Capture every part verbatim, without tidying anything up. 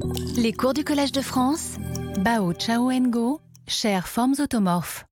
Les cours du Collège de France, Bao Chao Ngo, chères formes automorphes.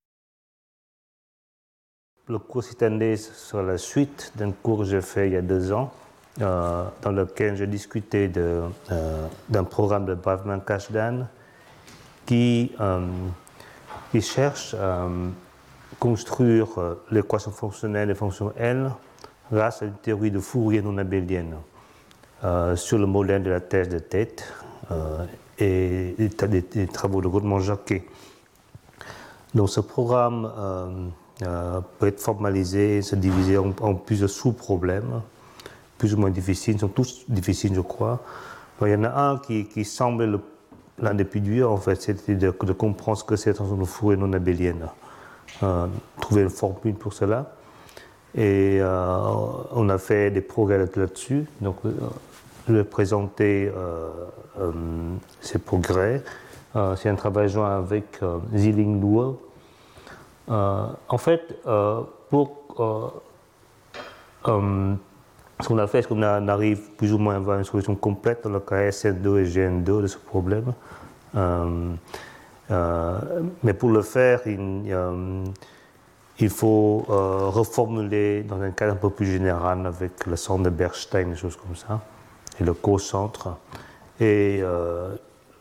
Le cours s'étendait sur la suite d'un cours que j'ai fait il y a deux ans, euh, dans lequel j'ai discuté de, euh, d'un programme de Bravman-Kasdan qui, euh, qui cherche à construire l'équation fonctionnelle et fonctions L grâce à une théorie de Fourier non abélienne euh, sur le modèle de la thèse de tête euh, et des, des travaux de Godman-Jacquet. Donc ce programme euh, euh, peut être formalisé, se diviser en, en plusieurs sous-problèmes, plus ou moins difficiles, ils sont tous difficiles je crois. Donc, il y en a un qui, qui semble le, l'un des plus durs en fait, c'était de, de comprendre ce que c'est la transformation de Fourier non abélienne. Euh, trouver une formule pour cela. Et euh, on a fait des progrès là-dessus. Donc, euh, je vais présenter euh, euh, ces progrès. Euh, c'est un travail joint avec euh, Ziling Luo. Euh, en fait, euh, pour euh, euh, ce qu'on a fait, c'est qu'on a, on arrive plus ou moins à avoir une solution complète dans le cas S N deux et G N deux de ce problème. Euh, euh, mais pour le faire, il, euh, il faut euh, reformuler dans un cadre un peu plus général avec le centre de Bernstein, des choses comme ça, et le co-centre. Et euh,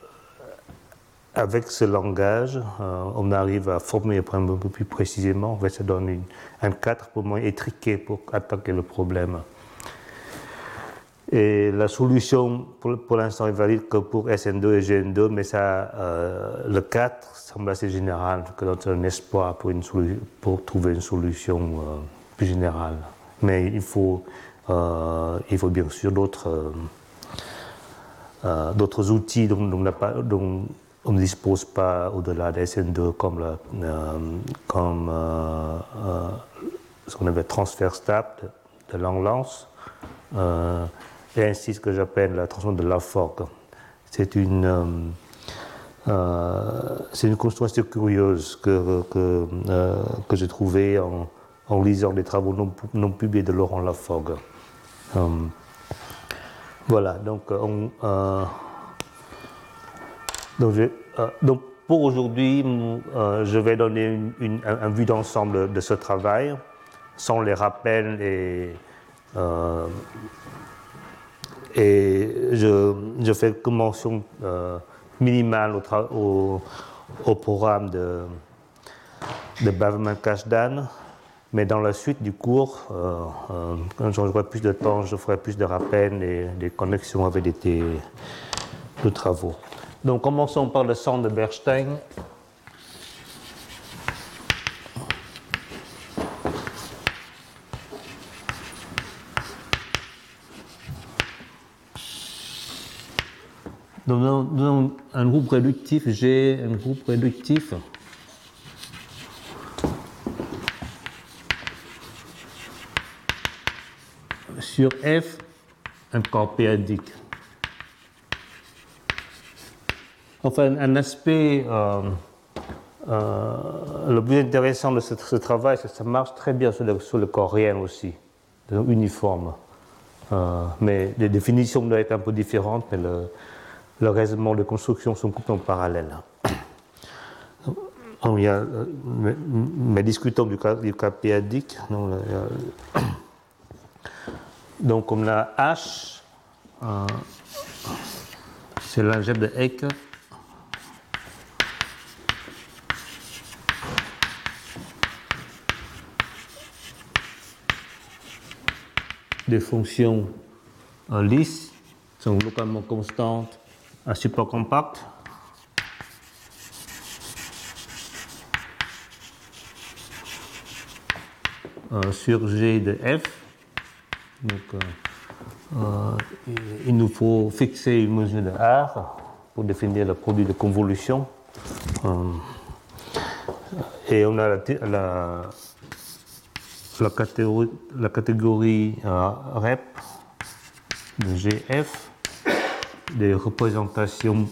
avec ce langage, euh, on arrive à formuler le problème un peu plus précisément. En fait, ça donne une, un cadre pour moins étriqué pour attaquer le problème. Et la solution, pour, pour l'instant, est valide que pour S N deux et G N deux, mais ça, euh, le cadre semble assez général, que c'est un espoir pour, une solu- pour trouver une solution euh, plus générale. Mais il faut, euh, il faut bien sûr d'autres, euh, euh, d'autres outils dont, dont, pas, dont on ne dispose pas au-delà des S N deux, comme, la, euh, comme euh, euh, ce qu'on appelle transfert stable de, de Langlands. Euh, et ainsi ce que j'appelle la transformation de Laforgue. C'est une, euh, euh, c'est une construction curieuse que, que, euh, que j'ai trouvée en, en lisant des travaux non, non publiés de Laurent Laforgue. Euh, voilà, donc, on, euh, donc, je, euh, donc pour aujourd'hui, euh, je vais donner une, une, un, un vue d'ensemble de ce travail, sans les rappels et euh, Et je, je fais une mention euh, minimale au, tra- au, au programme de, de Bravman-Kasdan, mais dans la suite du cours, euh, euh, quand j'aurai plus de temps, je ferai plus de rappels et des connexions avec des, des, des travaux. Donc commençons par le centre de Bernstein. Donc, nous avons un groupe réductif G, un groupe réductif sur F, un corps périodique. Enfin, un aspect euh, euh, le plus intéressant de ce, ce travail, c'est que ça marche très bien sur le, sur le corps réel aussi, donc uniforme. Euh, mais les définitions doivent être un peu différentes, mais le, le raisonnement de construction sont complètement parallèles. Donc, il y a, mais, mais discutons du cas, du cas périodique. Donc, il y a, donc on a H, euh, c'est l'algèbre de Hecke. Des fonctions euh, lisses sont localement constantes à support compact. Euh, sur G de F. Donc, euh, euh, il nous faut fixer une mesure de R pour définir le produit de convolution. Euh, et on a la, la, la catégorie, la catégorie euh, R E P de G F, des représentations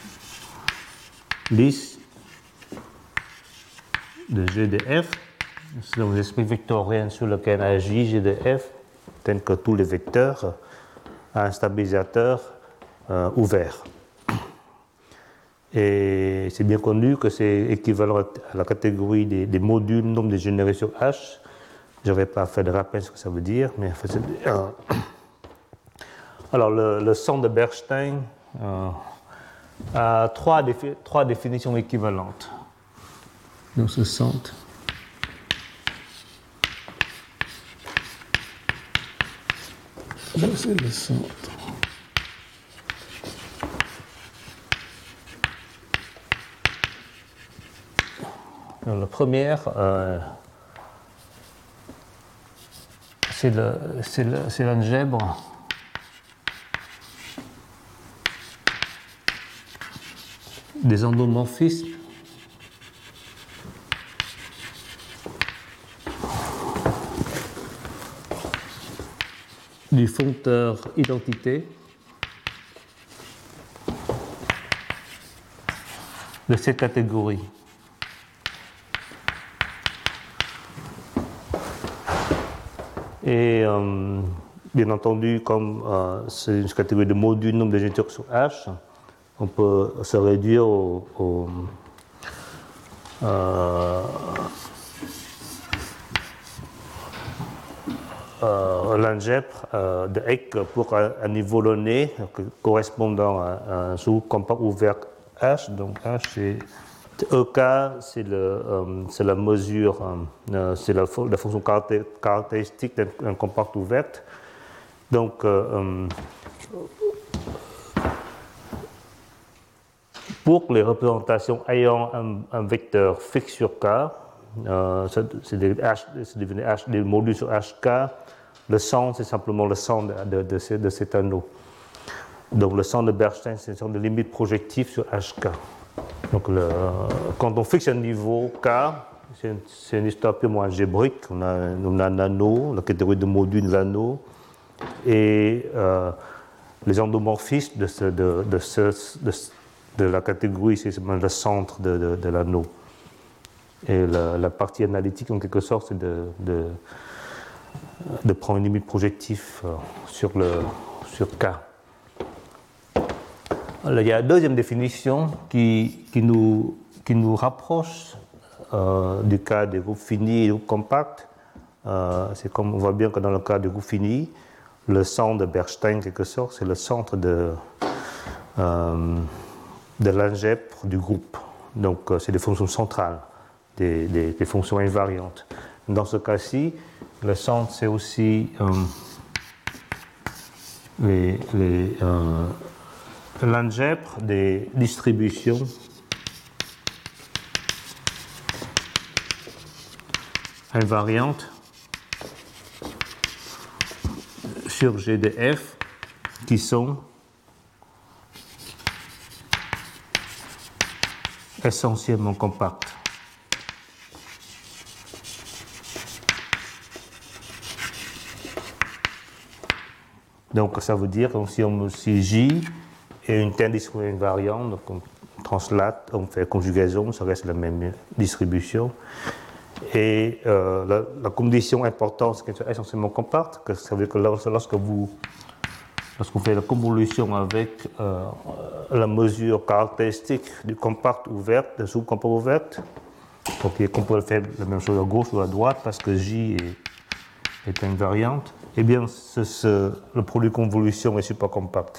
lisses de G de F, c'est un esprit vectorien sur lequel agit G de F, tel que tous les vecteurs, a un stabilisateur euh, ouvert. Et c'est bien connu que c'est équivalent à la catégorie des, des modules nombre dégénérés sur H. Je ne vais pas faire de rappel ce que ça veut dire, mais enfin, c'est, euh, alors le, le centre de Bernstein euh, a trois, défi- trois définitions équivalentes. Donc ce centre. Donc c'est le centre. Alors, la première, euh, c'est, le, c'est, le, c'est l'algèbre des endomorphismes du foncteur identité de cette catégorie. Et euh, bien entendu, comme euh, c'est une catégorie de modules nombre de générateurs sur H, on peut se réduire au, au, euh, euh, l'algèbre euh, de Hecke pour un, un niveau donné correspondant à, à un sous-groupe compact ouvert H. Donc H, c'est E K, c'est, le, euh, c'est la mesure, euh, c'est la, la fonction caracté- caractéristique d'un, d'un compact ouvert. Donc, euh, pour les représentations ayant un, un vecteur fixe sur K, euh, c'est, des H, c'est devenu H, des modules sur H K, le centre, c'est simplement le centre de, de, de, ce, de cet anneau. Donc, le centre de Bernstein, c'est le centre de limite projective sur H K. Donc, le, quand on fixe un niveau K, c'est une, c'est une histoire purement algébrique. On a, on a un anneau, la catégorie de modules de l'anneau, et euh, les endomorphismes de, ce, de, de, ce, de, de la catégorie, c'est le centre de, de, de l'anneau. Et la, la partie analytique, en quelque sorte, c'est de, de, de prendre une limite projective sur, le, sur K. Alors, il y a une deuxième définition qui, qui, nous, qui nous rapproche euh, du cas des groupes finis et des groupes compacts. Euh, c'est comme on voit bien que dans le cas des groupes finis, le centre de Bernstein, en quelque sorte, c'est le centre de, euh, de l'algèbre du groupe. Donc, euh, c'est des fonctions centrales, des, des, des fonctions invariantes. Dans ce cas-ci, le centre, c'est aussi euh, les, les euh, l'algèbre des distributions invariantes sur G de F qui sont essentiellement compactes. Donc ça veut dire que si, on, si J est une telle distribution invariante, donc on translate, on fait conjugaison, ça reste la même distribution. Et euh, la, la condition importante, c'est qu'elle soit essentiellement compacte, que ça veut dire que lorsque vous, lorsqu'on fait la convolution avec euh, la mesure caractéristique du compact ouvert, de sous-compact ouvert, donc on peut faire la même chose à gauche ou à droite parce que J est, est invariante, eh bien ce, ce, le produit convolution est super compact.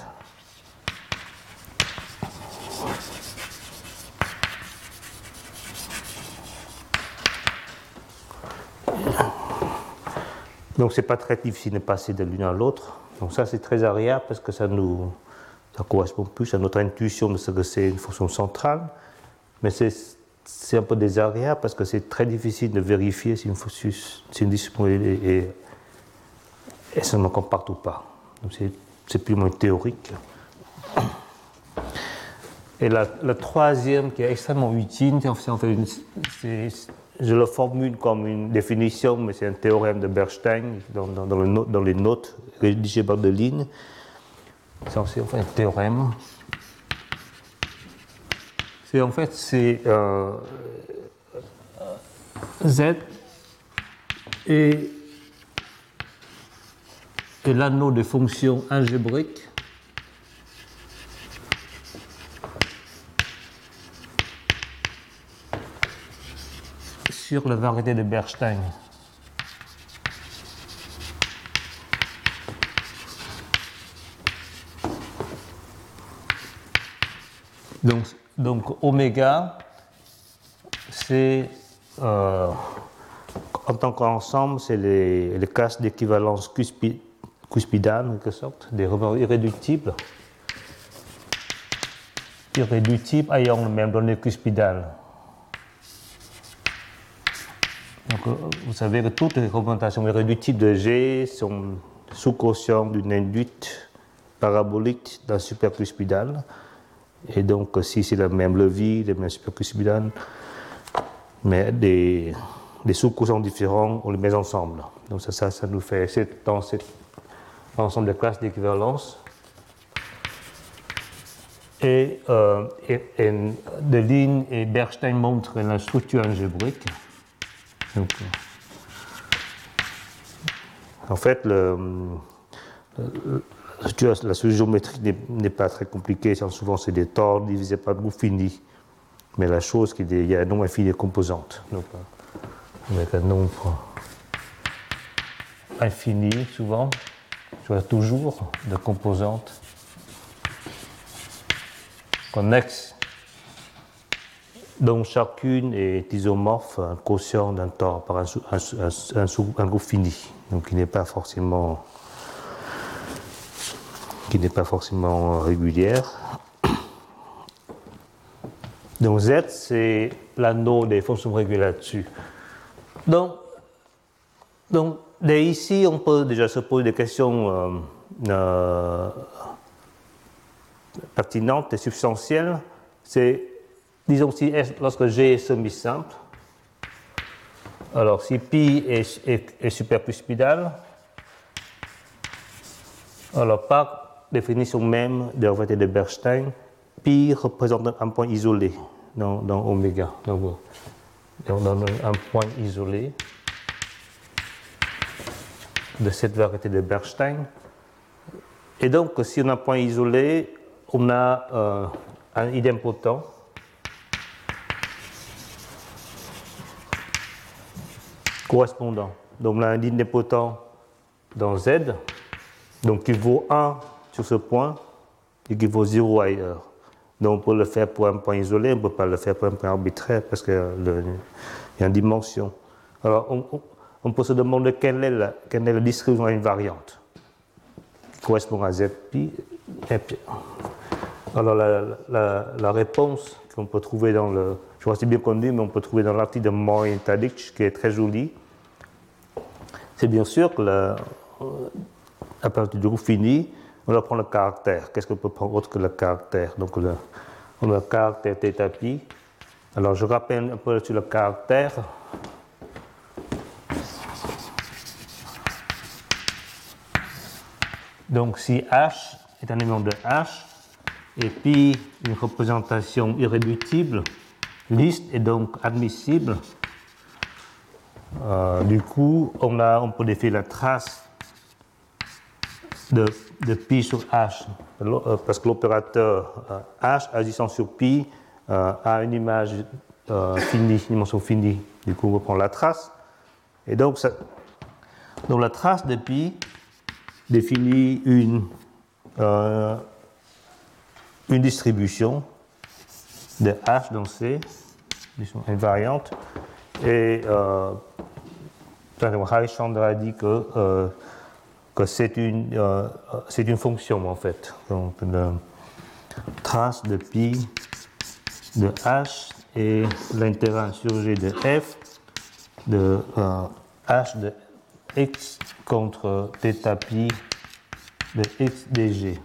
Donc c'est pas très difficile de passer de l'une à l'autre. Donc ça c'est très agréable parce que ça nous ça correspond plus à notre intuition de ce que c'est une fonction centrale. Mais c'est, c'est un peu désagréable parce que c'est très difficile de vérifier si une, si une distribution est, est, est seulement compacte ou pas. Donc c'est, c'est purement théorique. Et la, la troisième qui est extrêmement utile, c'est en fait une, c'est, je le formule comme une définition, mais c'est un théorème de Bernstein dans, dans, dans, le no, dans les notes rédigées par Deligne. C'est en fait un théorème. C'est en fait c'est euh, Z et, et l'anneau de fonctions algébriques sur la variété de Bernstein. Donc, donc oméga, c'est euh, en tant qu'ensemble, c'est les, les classes d'équivalence cuspi, cuspidale, en quelque sorte, des remords irréductibles, irréductibles ayant le même donné cuspidal. Donc, vous savez que toutes les représentations irréductibles de G sont sous quotient d'une induite parabolique d'un supercuspidal. Et donc, si c'est le même levier, le même supercuspidal, mais des, des sous-quotients différents, on les met ensemble. Donc, ça, ça, ça nous fait c'est dans cet ensemble de classes d'équivalence. Et, euh, et, et de Line et Bernstein montrent la structure algébrique. Donc, en fait, le, le, la géométrie n'est pas très compliquée, souvent c'est des torts divisés par groupe fini. Mais la chose, c'est qu'il y a un nombre infini de composantes. Donc, avec un nombre infini, souvent, toujours, de composantes connexes, dont chacune est isomorphe, un quotient d'un tort par un, un, un, un, un groupe fini, donc qui n'est pas forcément qui n'est pas forcément régulière. Donc Z, c'est l'anneau des fonctions régulières là-dessus. Donc, donc dès ici, on peut déjà se poser des questions euh, euh, pertinentes et substantielles. C'est, disons, si lorsque G est semi-simple, alors si pi est, est, est supercuspidal, alors par définition même de la variété de Bernstein, pi représente un point isolé dans, dans oméga. Donc, on donne un point isolé de cette variété de Bernstein. Et donc, si on a un point isolé, on a euh, un idempotent correspondant. Donc, on a un idempotent dans Z, donc qui vaut un sur ce point et qui vaut zéro ailleurs. Donc on peut le faire pour un point isolé, on ne peut pas le faire pour un point arbitraire parce qu'il y a une dimension. Alors on, on, on peut se demander quelle est la, quelle est la distribution invariante qui correspond à Z pi. Alors la, la, la réponse qu'on peut trouver dans le, je crois que c'est bien connu, mais on peut trouver dans l'article de Moy et Tadic, qui est très joli, c'est bien sûr que la, à partir du groupe fini, on va prendre le caractère. Qu'est-ce qu'on peut prendre autre que le caractère? Donc, le, on a le caractère θ pi. Alors, je rappelle un peu sur le caractère. Donc, si H est un élément de H, et pi une représentation irréductible, liste est donc admissible. Euh, du coup, on, a, on peut définir la trace De, de pi sur H, parce que l'opérateur euh, H agissant sur pi euh, a une image euh, finie, une dimension finie. Du coup, on va prendre la trace. Et donc, ça, donc la trace de pi définit une, euh, une distribution de H dans C, invariante. Et euh, Harishchandra a dit que euh, que c'est une, euh, c'est une fonction en fait. Donc, la trace de pi de H et l'intérêt sur G de F de euh, H de X contre θ pi de X dg.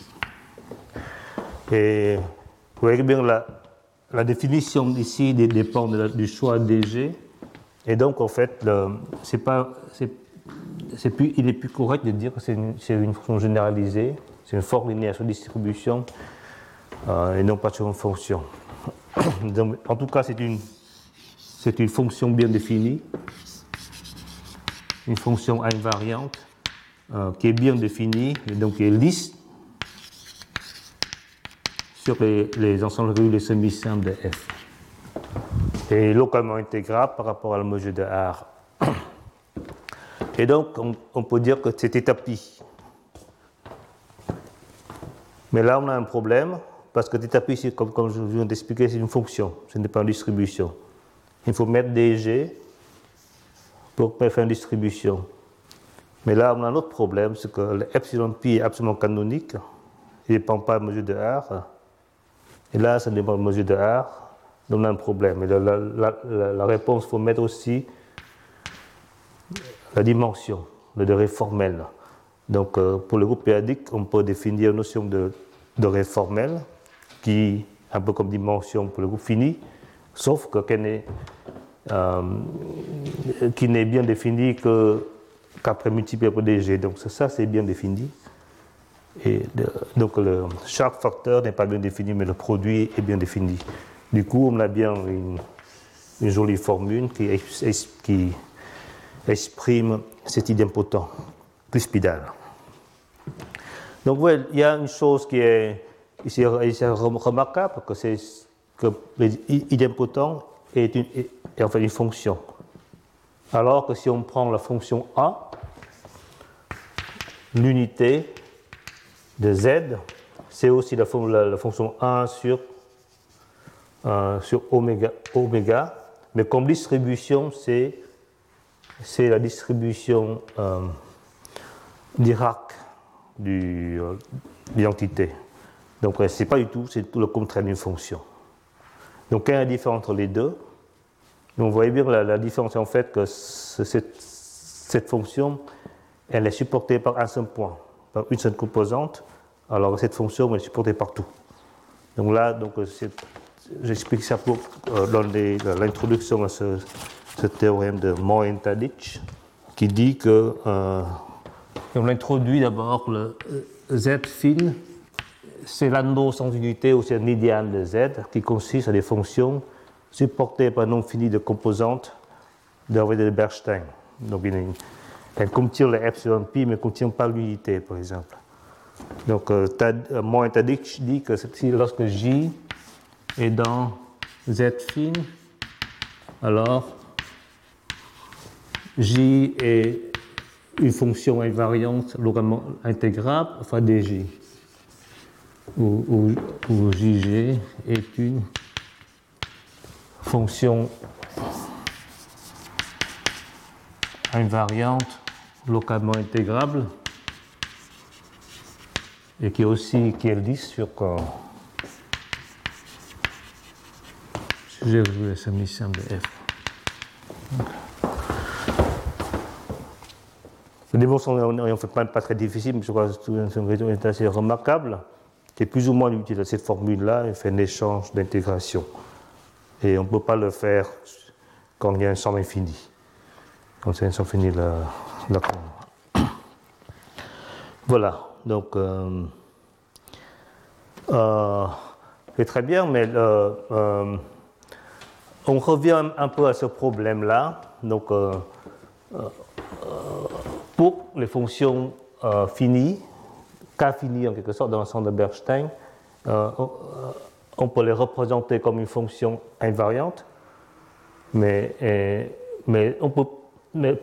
Et vous voyez bien la, la définition ici dépend de la, du choix dg. Et donc en fait, le, c'est pas, c'est, c'est plus, il est plus correct de dire que c'est une, c'est une fonction généralisée, c'est une forme linéaire sur distribution euh, et non pas sur une fonction. Donc, en tout cas, c'est une, c'est une fonction bien définie. une fonction invariante euh, qui est bien définie et donc qui est lisse sur les, les ensembles réguliers semi-simples de F. Et localement intégrable par rapport à la mesure de R. Et donc, on, on peut dire que c'est θ-π. Mais là, on a un problème, parce que θ-π, comme, comme je viens d'expliquer, c'est une fonction, ce n'est pas une distribution. Il faut mettre dg pour faire une distribution. Mais là, on a un autre problème, c'est que le epsilon-π est absolument canonique, il ne dépend pas de la mesure de R. Et là, ça dépend de la mesure de R, donc on a un problème. Et la, la, la, la réponse, il faut mettre aussi la dimension, le degré formel. Donc, euh, pour le groupe p-adique, on peut définir une notion de degré formel, qui est un peu comme dimension pour le groupe fini, sauf que qu'elle n'est, euh, qui n'est bien définie que, qu'après multiplié par dg. Donc, ça, c'est bien défini. Et de, donc, le, chaque facteur n'est pas bien défini, mais le produit est bien défini. Du coup, on a bien une, une jolie formule qui, qui exprime cet idempotent cuspidal. Donc, ouais, il y a une chose qui est ici, ici remarquable, que c'est que l'idempotent est, une, est, est en fait une fonction. Alors que si on prend la fonction A, l'unité de Z, c'est aussi la, la, la fonction un sur, euh, sur oméga, oméga, mais comme distribution, c'est, c'est la distribution euh, Dirac du, euh, de l'identité. Donc, ce n'est pas du tout, c'est tout le contraire d'une fonction. Donc, quelle est la différence entre les deux? Donc, vous voyez bien la, la différence, en fait, que cette, cette fonction, elle est supportée par un seul point, par une seule composante, alors que cette fonction, elle est supportée partout. Donc là, donc, j'explique ça pour, euh, dans les, l'introduction à ce, ce théorème de Moen-Tadic, qui dit que euh, on introduit d'abord le Z fin, c'est l'anneau sans unité ou c'est un médiane de Z qui consiste à des fonctions supportées par un nombre fini de composantes d'Hervé de Bernstein. Donc elle contient le epsilon pi mais ne contient pas l'unité, par exemple. Donc euh, euh, Moen-Tadic dit que si, lorsque J est dans Z fin, alors J est une fonction invariante localement intégrable, enfin dj, où, où, où jg est une fonction invariante localement intégrable et qui est aussi qui est lisse sur euh, sujet régulier semi-simple de F. Donc, les démonstrations sont en fait pas, pas très difficiles, mais je crois que c'est une raison assez remarquable. C'est plus ou moins l'utilité de cette formule-là, elle fait un échange d'intégration. Et on ne peut pas le faire quand il y a un somme infini. Quand c'est un somme infini, la, la... Voilà, donc euh, euh, c'est très bien, mais euh, euh, on revient un peu à ce problème-là. Donc, euh, euh, pour les fonctions euh, finies, K fini en quelque sorte dans l'ensemble de Bernstein, euh, on, on peut les représenter comme une fonction invariante, mais, et, mais, on peut, mais,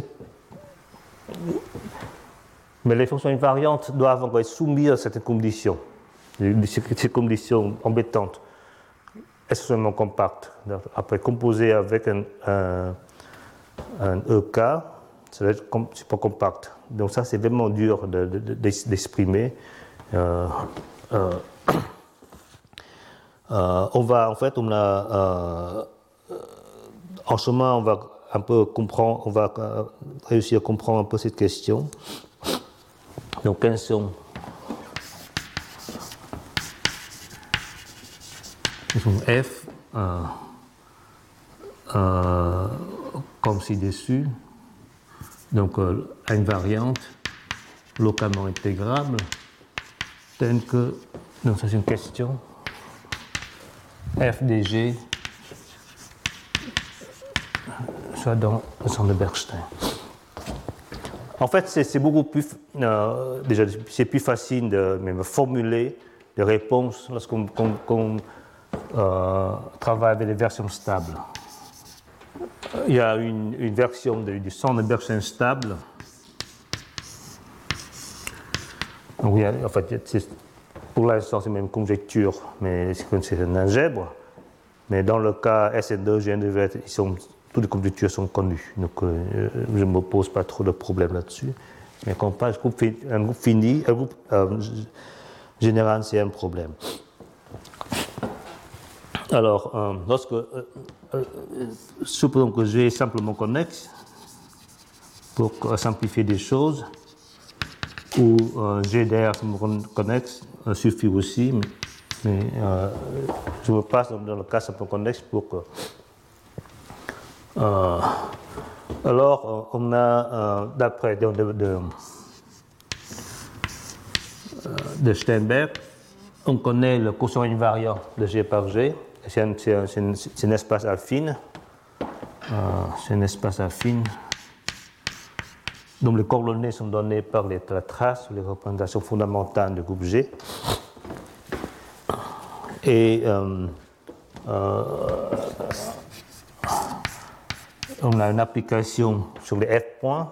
mais les fonctions invariantes doivent être soumises à certaines conditions, ces conditions embêtantes, essentiellement compactes, après composées avec un, un, un E K. Ça va être super compact. Donc ça, c'est vraiment dur de, de, de, d'exprimer. Euh, euh, euh, on va, en fait, on a, euh, en chemin, on va un peu comprendre, on va euh, réussir à comprendre un peu cette question. Donc, quels sont, quels sont F, euh, euh, comme ci-dessus. Donc, euh, invariante, localement intégrable, telle que, donc ça c'est une question, f dg soit dans le centre de Bernstein. En fait, c'est beaucoup plus, euh, déjà, c'est plus facile de même formuler des réponses lorsqu'on qu'on, qu'on, euh, travaille avec des versions stables. Il y a une, une version de, du Sonnenbergschen stable. Donc, il y a, en fait, pour l'instant, c'est même conjecture, mais c'est un algèbre. Mais dans le cas S N deux, G N deux, ils sont, toutes les conjectures sont connues. Donc, euh, je ne me pose pas trop de problème là-dessus. Mais quand on parle de groupe, un groupe fini, un groupe euh, général, c'est un problème. Alors, euh, lorsque, euh, euh, supposons que G est simplement connexe, pour simplifier des choses, ou euh, G D R simplement connexe, euh, suffit aussi, mais, mais euh, je me passe dans, dans le cas simplement connexe pour que. Euh, alors, on a, euh, d'après de, de, de, de Steinberg, on connaît le quotient invariant de G par G. C'est un, un, un, un espace affine. Euh, c'est un espace affine. Donc les coordonnées sont données par les, la trace, les représentations fondamentales du groupe G. Et euh, euh, on a une application sur les F points.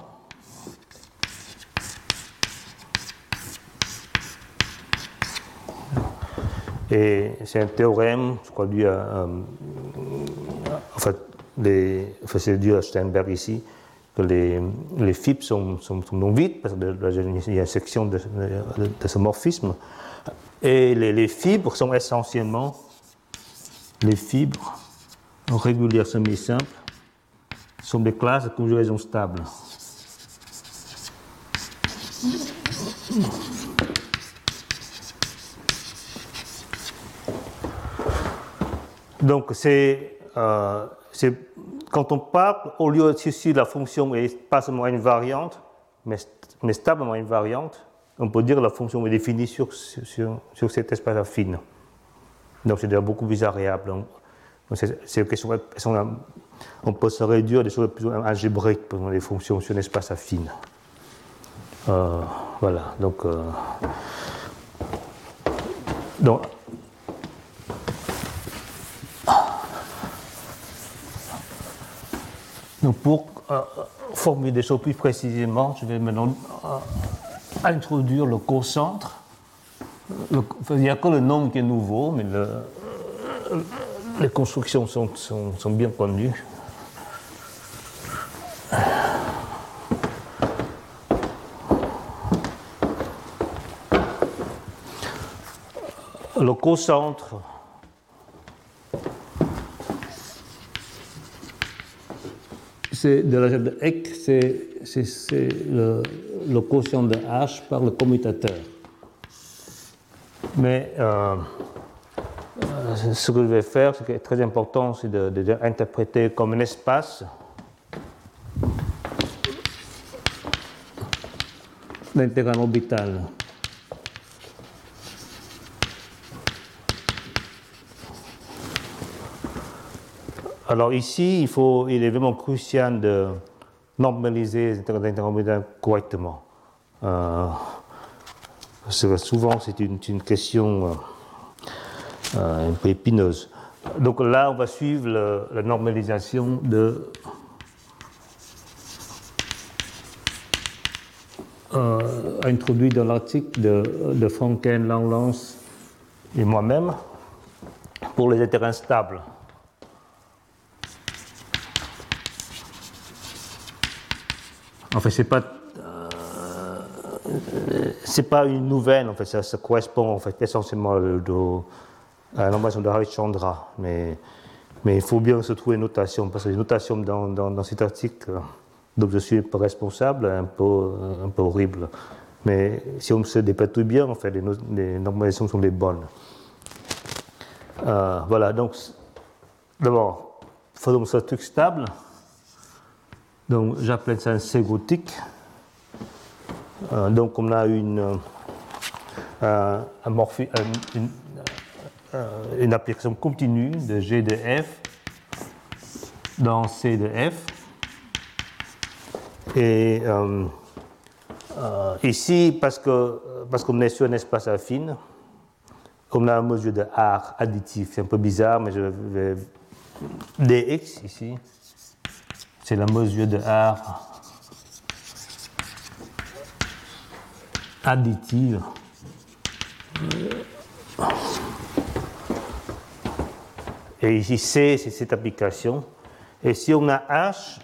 Et c'est un théorème, je crois, dû à, euh, en fait, les, enfin, c'est dû à Steinberg ici, que les, les fibres sont, sont, sont non vides, parce qu'il y a une section de, de, de ce morphisme. Et les, les fibres sont essentiellement les fibres régulières semi-simples, sont des classes de conjugaison stable. Donc, c'est, euh, quand on parle, au lieu de si la fonction est pas seulement invariante, mais, mais stablement invariante, on peut dire que la fonction est définie sur, sur, sur cet espace affine. Donc, c'est déjà beaucoup plus variable. C'est, c'est une question, on peut se réduire à des choses plus algébriques pour les fonctions sur un espace affine. Euh, voilà, donc. Euh, donc Donc pour euh, formuler des choses plus précisément, je vais maintenant euh, introduire le cocentre. Le, il n'y a que le nombre qui est nouveau, mais le, euh, les constructions sont, sont, sont bien connues. Le cocentre, c'est de la de Eck, c'est, c'est, c'est le, le quotient de H par le commutateur. Mais euh, euh, ce que je vais faire, ce qui est très important, c'est de, de, de interpréter comme un espace l'intégrale orbitale. Alors ici, il, faut, il est vraiment crucial de normaliser les intégrales orbitales correctement. Euh, parce que souvent, c'est une, une question euh, euh, un peu épineuse. Donc là, on va suivre le, la normalisation de euh, introduit dans l'article de, de Franken, Langlance et moi-même pour les intégrales stables. En fait, c'est pas, euh, c'est pas une nouvelle. En fait, ça, ça correspond en fait essentiellement à la normalisation de Harishchandra, mais mais il faut bien se trouver une notation parce que les notations dans, dans, dans cet article, dont je suis pas responsable, un peu un peu horrible. Mais si on se dépatouille bien, en fait, les, no- les normalisations sont les bonnes. Euh, voilà. Donc, d'abord, faisons ce truc stable. Donc j'appelle ça un C gothique. Euh, donc on a une, euh, un morphi, un, une, euh, une application continue de G de F dans C de F. Et euh, euh, ici, parce que parce qu'on est sur un espace affine, on a une mesure de R additif. C'est un peu bizarre, mais je vais. dx ici, c'est la mesure de R additive. Et ici, C, c'est cette application. Et si on a H,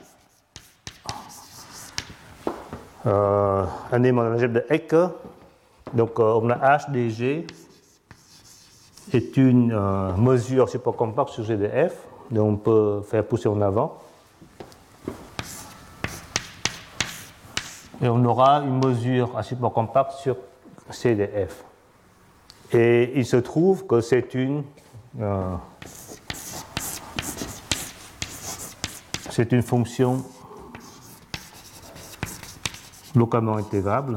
euh, un élément d'algèbre de Hecke, donc euh, on a H dg est une euh, mesure support compact sur G de F, donc on peut faire pousser en avant. Et on aura une mesure à support compact sur C de F. Et il se trouve que c'est une euh, c'est une fonction localement intégrable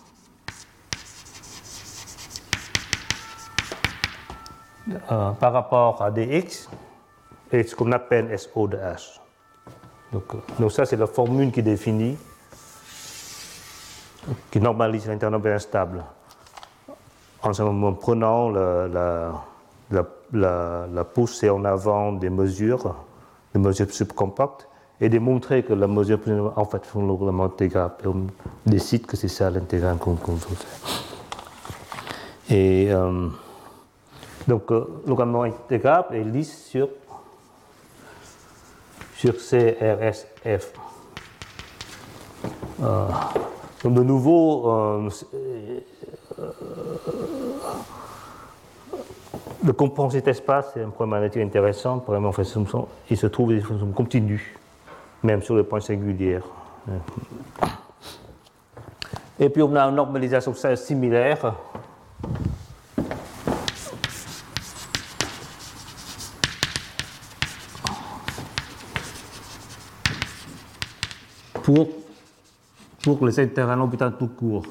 euh, par rapport à dx et ce qu'on appelle S O de H. Donc, euh, donc ça, c'est la formule qui définit, qui normalise l'intervalle instable en prenant la, la, la, la, la poussée en avant des mesures, des mesures subcompactes, et démontrer que la mesure en fait sont localement intégrables. Et on décide que c'est ça l'intégrale qu'on qu veut faire. Et euh, donc, euh, localement intégrable est lisse sur, sur C R S F. Euh, donc, de nouveau, euh, euh, de comprendre cet espace, c'est un problème à nature intéressant. Vraiment, en fait, il se trouve des fonctions continues, même sur les points singuliers. Et puis, on a une normalisation similaire. Pour, pour les intervalles orbitales tout court.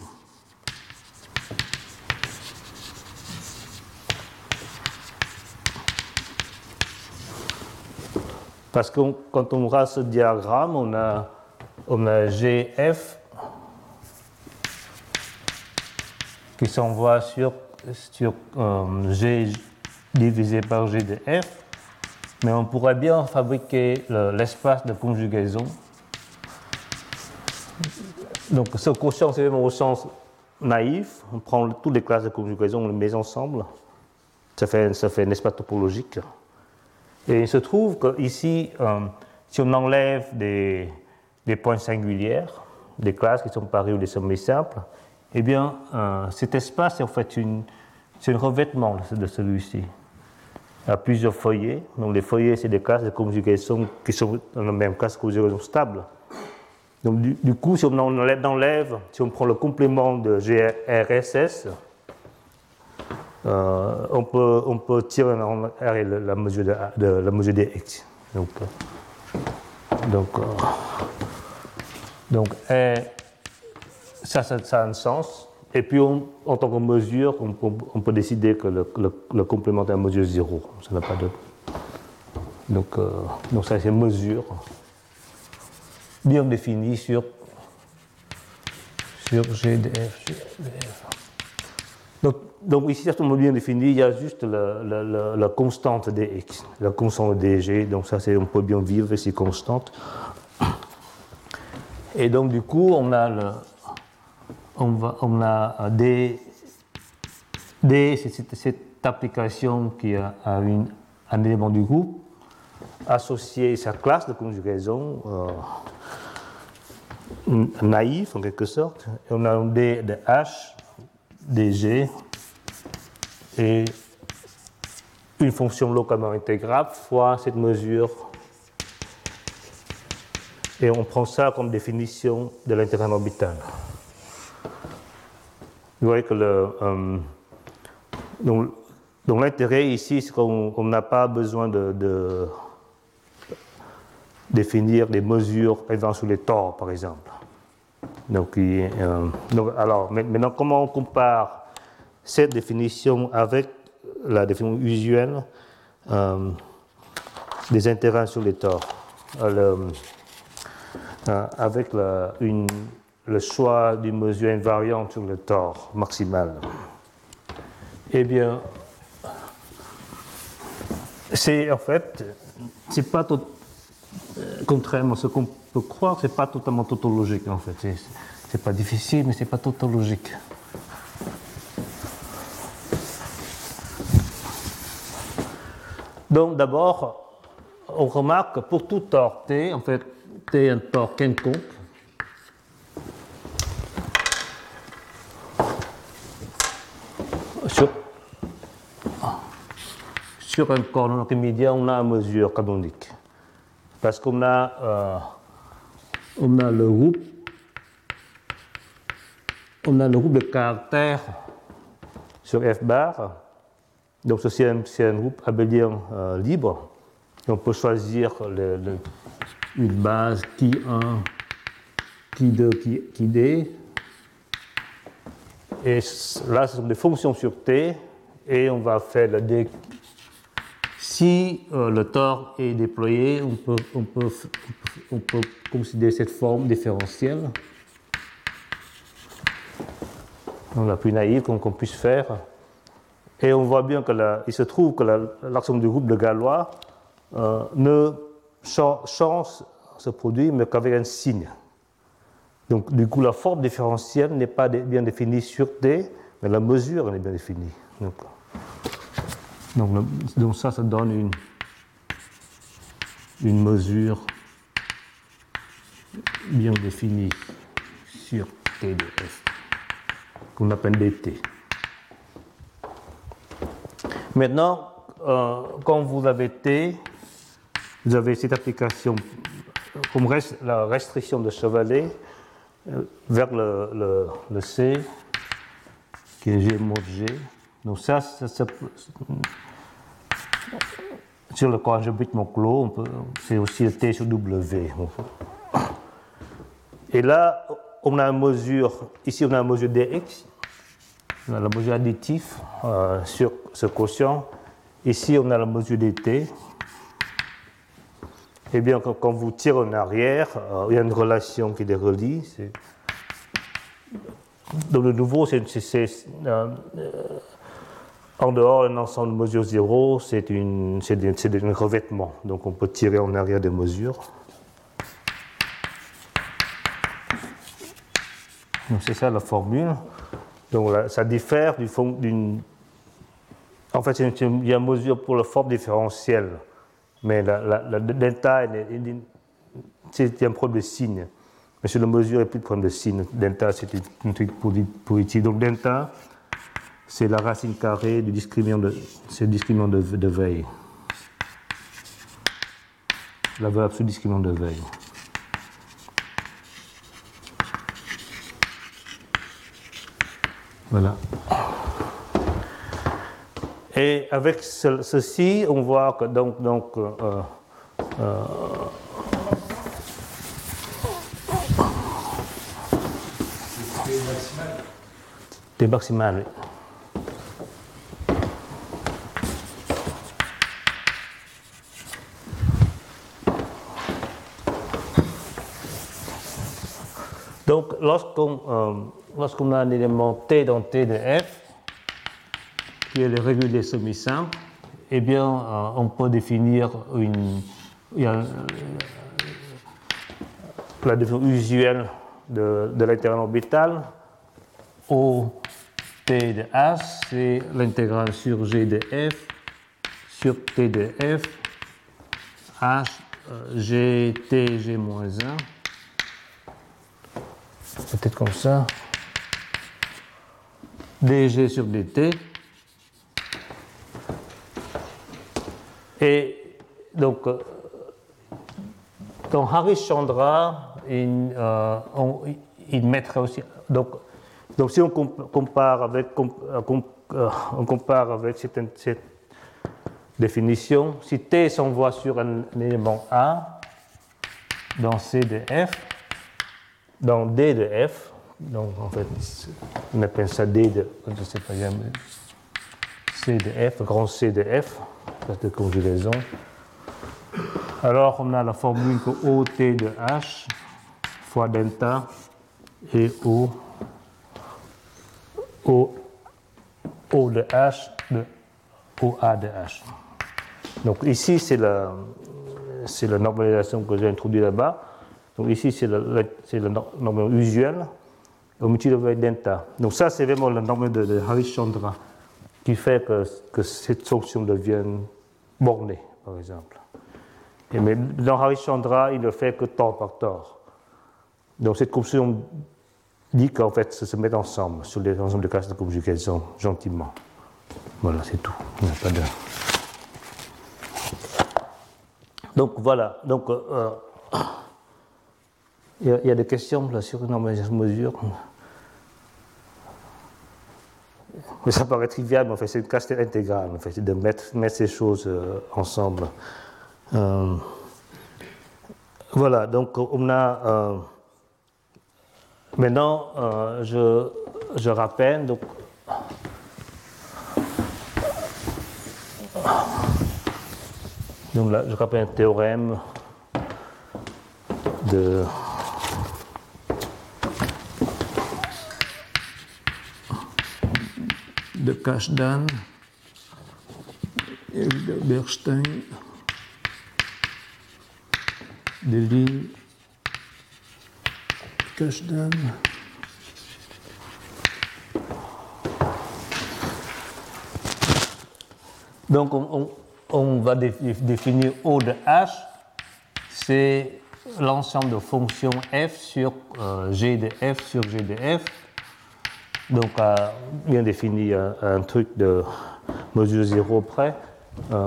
Parce que quand on regarde ce diagramme, on a, on a G F qui s'envoie sur, sur euh, G divisé par G de F, mais on pourrait bien fabriquer le, l'espace de conjugaison. Donc ce quotient, c'est vraiment au sens naïf. On prend toutes les classes de conjugaison, on les met ensemble. Ça fait, ça fait un espace topologique. Et il se trouve qu'ici, euh, si on enlève des, des points singuliers, des classes qui sont pareilles ou des sommets simples, eh bien, euh, cet espace est en fait une, c'est un revêtement de, de celui-ci. Il y a plusieurs foyers. Donc les foyers, c'est des classes de conjugation qui sont dans la même classe de conjugation stable. Donc du, du coup, si on enlève, enlève, si on prend le complément de G R S S, euh, on, peut, on peut tirer en R la mesure de, de la mesure des X. Donc, donc, euh, donc R, ça, ça, ça a un sens. Et puis, on, en tant que mesure, on, on, on peut décider que le, le, le complément est à mesure zéro. Ça n'a pas de. Donc, euh, donc ça, c'est une mesure bien définie sur, sur G de F. G de F. Donc, donc ici, c'est bien défini, il y a juste la, la, la, la constante des X, la constante des G, donc ça, c'est, on peut bien vivre avec ces constantes. Et donc, du coup, on a, le, on va, on a D, D c'est cette, cette application qui a, a une, un élément du groupe associé à sa classe de conjugaison euh, naïf, en quelque sorte. Et on a un D de H, dg et une fonction localement intégrable fois cette mesure. Et on prend ça comme définition de l'intervalle orbital. Vous voyez que le, euh, donc, donc l'intérêt ici, c'est qu'on n'a pas besoin de, de définir des mesures éventuelles sur les tors, par exemple. Donc, euh, donc, alors, maintenant, comment on compare cette définition avec la définition usuelle euh, des intervalles sur les tors, euh, le, euh, avec la, une, le choix d'une mesure invariante sur le tort maximal. Eh bien, c'est en fait, c'est pas tout, contrairement à ce qu'on peut croire, c'est pas totalement tautologique en fait. C'est, c'est pas difficile, mais c'est pas tautologique. Donc d'abord, on remarque que pour tout tort T, en fait, T est un tort quelconque. Sur, sur un coordonnate immédiat, on a une mesure canonique. Parce qu'on a, euh, on a le groupe, on a le groupe de caractères sur F bar. Donc ceci est un, c'est un groupe abélien euh, libre. Et on peut choisir le, le, une base qui un, qui deux, qui, qui D. Et là, ce sont des fonctions sur T. Et on va faire le D. Si euh, le tort est déployé, on peut, on, peut, on peut considérer cette forme différentielle. Donc la plus naïve qu'on, qu'on puisse faire. Et on voit bien qu'il se trouve que la, l'axiome du groupe de Galois euh, ne change ce produit, mais qu'avec un signe. Donc, du coup, la forme différentielle n'est pas bien définie sur D, mais la mesure elle est bien définie. Donc, donc, le, donc ça, ça donne une, une mesure bien définie sur T de F, qu'on appelle D T. Maintenant, euh, quand vous avez T, vous avez cette application comme reste, la restriction de Chevalley euh, vers le, le, le C, qui est G mod G. Donc ça, ça, ça sur le coalgébriquement clos, on peut, c'est aussi le T sur W. Et là, on a une mesure, ici on a une mesure dx, on a la mesure additive euh, sur ce quotient. Ici, on a la mesure dt. Eh bien, quand, quand vous tirez en arrière, euh, il y a une relation qui les relie. C'est... Donc, de nouveau, c'est, c'est, c'est, euh, euh, en dehors d'un ensemble de mesures zéro, c'est, une, c'est, des, c'est un revêtement. Donc, on peut tirer en arrière des mesures. Donc, c'est ça la formule. Donc, là, ça diffère du fond, d'une. En fait, c'est une, il y a une mesure pour la forme différentielle. Mais la, la, la delta, c'est un problème de signe. Mais sur la mesure, il n'y a plus de problème de signe. Delta, c'est un truc positif. Donc, delta, c'est la racine carrée du discriminant de, c'est le discriminant de, de Weil. La valeur absolue du discriminant de Weil. Voilà. Et avec ce, ceci, on voit que donc, donc euh, euh, T maximal. Donc, lorsqu'on, euh, lorsqu'on a un élément T dans T de F, qui est le régulier semi-simple, eh bien, euh, on peut définir une, il y a, euh, la définition usuelle de, de l'intégrale orbitale. O T de H, c'est l'intégrale sur G de F, sur T de F, H, euh, G, T, G moins un. Peut-être comme ça. dg sur dt. Et donc, euh, dans Harish-Chandra, il, euh, on, il mettrait aussi. Donc, donc si on compare avec, on compare avec cette, cette définition, si T s'envoie sur un, un élément A, dans C de F, dans D de F, donc en fait, on appelle ça D de, je ne sais pas, C de F, grand C de F, place de conjugaison. Alors on a la formule que O T de H fois delta et O, O, O de H de O A de H. Donc ici, c'est la, c'est la normalisation que j'ai introduite là-bas. Donc ici, c'est la, la, c'est la norme usuelle au multilevel avec delta. Donc ça, c'est vraiment la norme de, de Harishchandra qui fait que, que cette fonction devienne bornée, par exemple. Et mais dans Harishchandra, il ne fait que tort par tort. Donc cette fonction dit qu'en fait, ça se met ensemble sur les ensembles de classes de conjugation, gentiment. Voilà, c'est tout. Il n'y a pas de... Donc voilà. Donc, euh, il, y a, il y a des questions là, sur une normalisation mesure. Mais ça paraît trivial, mais en fait, c'est une casse-tête intégrale. En fait, c'est de mettre, mettre ces choses euh, ensemble. Euh, voilà, donc on a. Euh, maintenant, euh, je, je rappelle. Donc, donc là, je rappelle un théorème de. de Kashdan et de Bernstein, de lignes Kashdan. Donc on, on, on va dé, définir O de H, c'est l'ensemble de fonctions f sur euh, G de f sur G de f. Donc, euh, bien défini un, un truc de mesure zéro près, euh,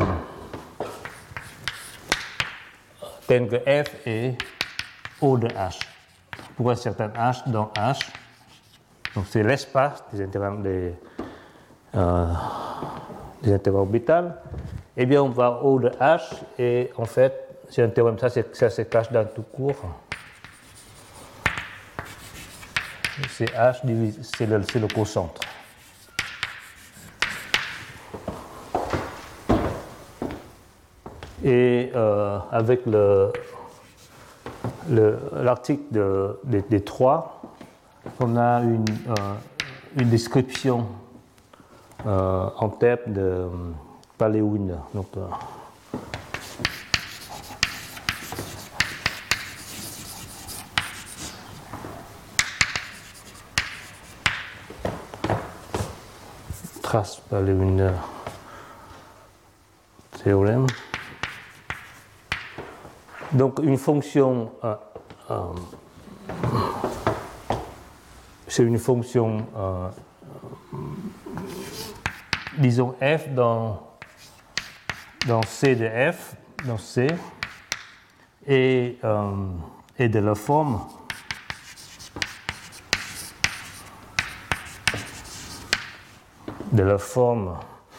tel que f est O de H, pour un certain H dans H. Donc, c'est l'espace des intervalles des, euh, des interorbitales. Eh bien, on va O de H, et en fait, c'est un théorème, ça, c'est, ça se cache dans tout court. C'est H, c'est le, c'est le cocentre. Et euh, avec le, le, l'article de, de, des trois, on a une, euh, une description euh, en termes de Paléouine. Donc, euh, trace Paléouine théorème. Donc une fonction, euh, euh, c'est une fonction, euh, disons f dans, dans C de f, dans C, et, euh, et de la forme de la forme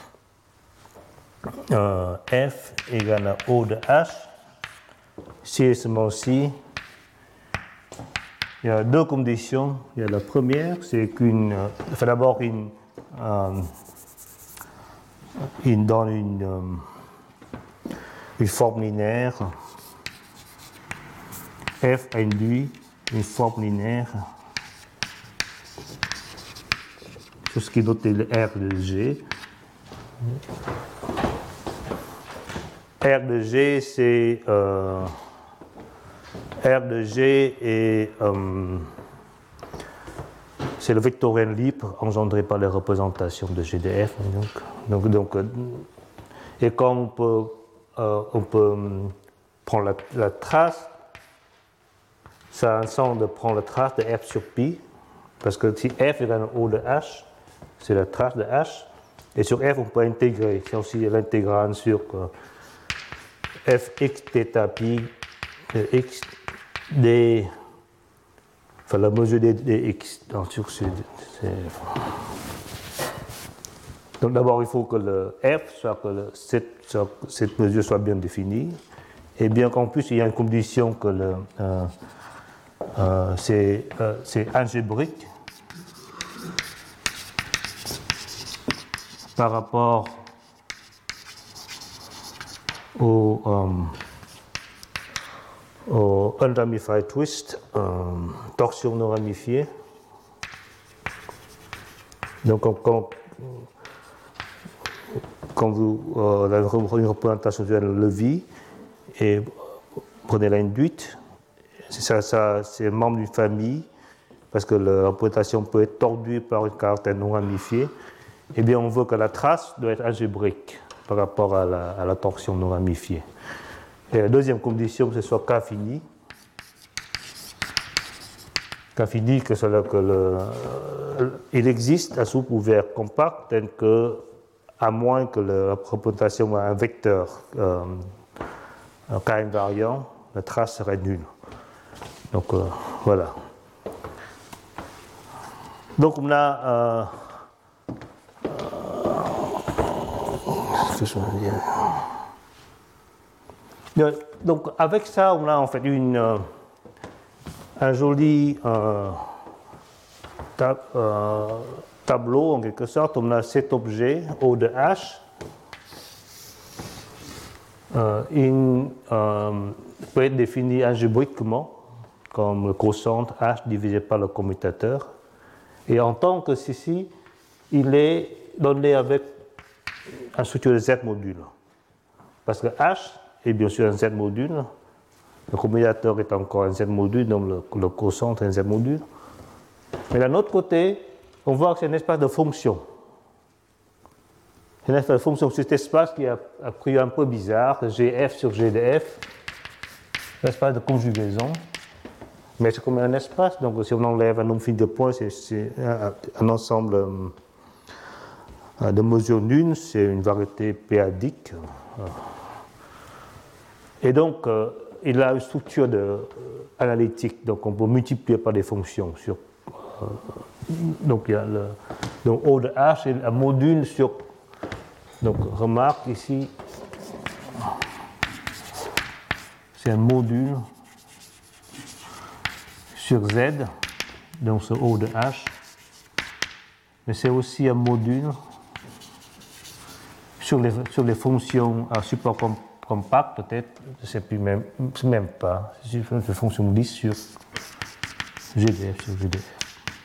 euh, f égale à O de H, si et seulement si, il y a deux conditions. Il y a la première, c'est qu'une, euh, enfin d'abord une, euh, une donne une, euh, une forme linéaire, f induit une forme linéaire sur ce qui est noté le R de G. R de G, c'est euh, R de G et euh, c'est le vectorien libre engendré par les représentations de G de F. Donc, donc, donc, et comme on peut, euh, on peut prendre la, la trace, ça a un sens de prendre la trace de F sur pi, parce que si F est un O de H, c'est la trace de H, et sur F on peut intégrer, c'est aussi l'intégrale sur euh, fx θ pi de x des, enfin la mesure des, des x. Donc, sur ce, donc d'abord il faut que le f, soit que le, cette, soit, cette mesure soit bien définie, et bien qu'en plus il y a une condition que le, euh, euh, c'est, euh, c'est algébrique par rapport au, euh, au unramified twist, euh, torsion non ramifiée. Donc, quand, quand vous euh, avez une représentation sur le levier et prenez l'induite, c'est, ça, c'est un membre d'une famille, parce que la représentation peut être tordue par un caractère non ramifié, eh bien, on veut que la trace doit être algébrique par rapport à la, à la torsion non ramifiée. Et la deuxième condition, c'est soit K fini. K fini, que, que le, il existe un sous-couvert compact tel que, à moins que la représentation ait un vecteur euh, un K invariant, la trace serait nulle. Donc euh, voilà. Donc on a euh, euh, donc avec ça on a en fait une euh, un joli euh, tab, euh, tableau en quelque sorte. On a cet objet O de H. Euh, il euh, peut être défini algébriquement comme le quotient H divisé par le commutateur. Et en tant que ceci, il est donné avec une structure de Z module. Parce que H est bien sûr un Z module. Le commutateur est encore un Z module, donc le, le quotient est un Z module. Mais d'un autre côté, on voit que c'est un espace de fonction. C'est un espace de fonction sur cet espace qui a a priori un peu bizarre, G F sur G de F, l'espace de conjugaison. Mais c'est comme un espace, donc si on enlève un nombre fini de points, c'est, c'est un, un ensemble euh, de mesures nulles, c'est une variété p-adique. Et donc, euh, il a une structure de, euh, analytique, donc on peut multiplier par des fonctions. Sur, euh, donc, il y a le, donc O de H est un module sur. Donc, remarque ici, c'est un module sur Z, donc ce O de H, mais c'est aussi un module sur les, sur les fonctions à support com, compact, peut-être, je ne sais plus même, même pas, c'est une fonction lisse sur G D F sur G D F.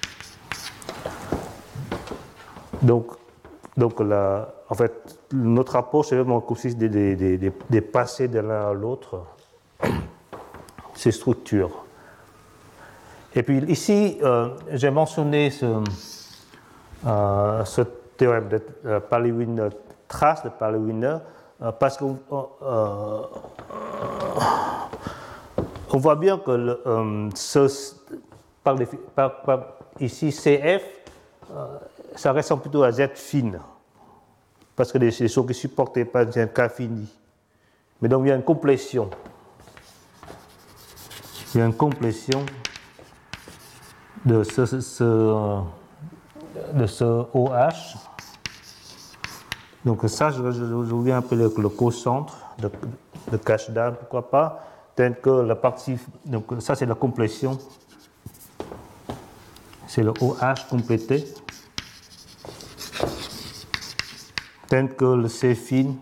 Donc, donc la, en fait, notre approche, c'est vraiment consiste de, de, de, de, de passer de l'un à l'autre ces structures. Et puis ici, euh, j'ai mentionné ce, euh, ce théorème de euh, Pauli-Wiener, trace de Pauli-Wiener, euh, parce qu'on euh, on voit bien que le, euh, ce, par les, par, par, ici C F, euh, ça ressemble plutôt à Z fine, parce que c'est des choses qui supportent pas un K fini. Mais donc il y a une complétion. Il y a une complétion de ce, ce, de ce O H. Donc ça, je, je, je viens appeler le, le cocentre de, de Kashdan, pourquoi pas, tel que la partie, donc ça c'est la complétion, c'est le O H complété, tel que le C fine,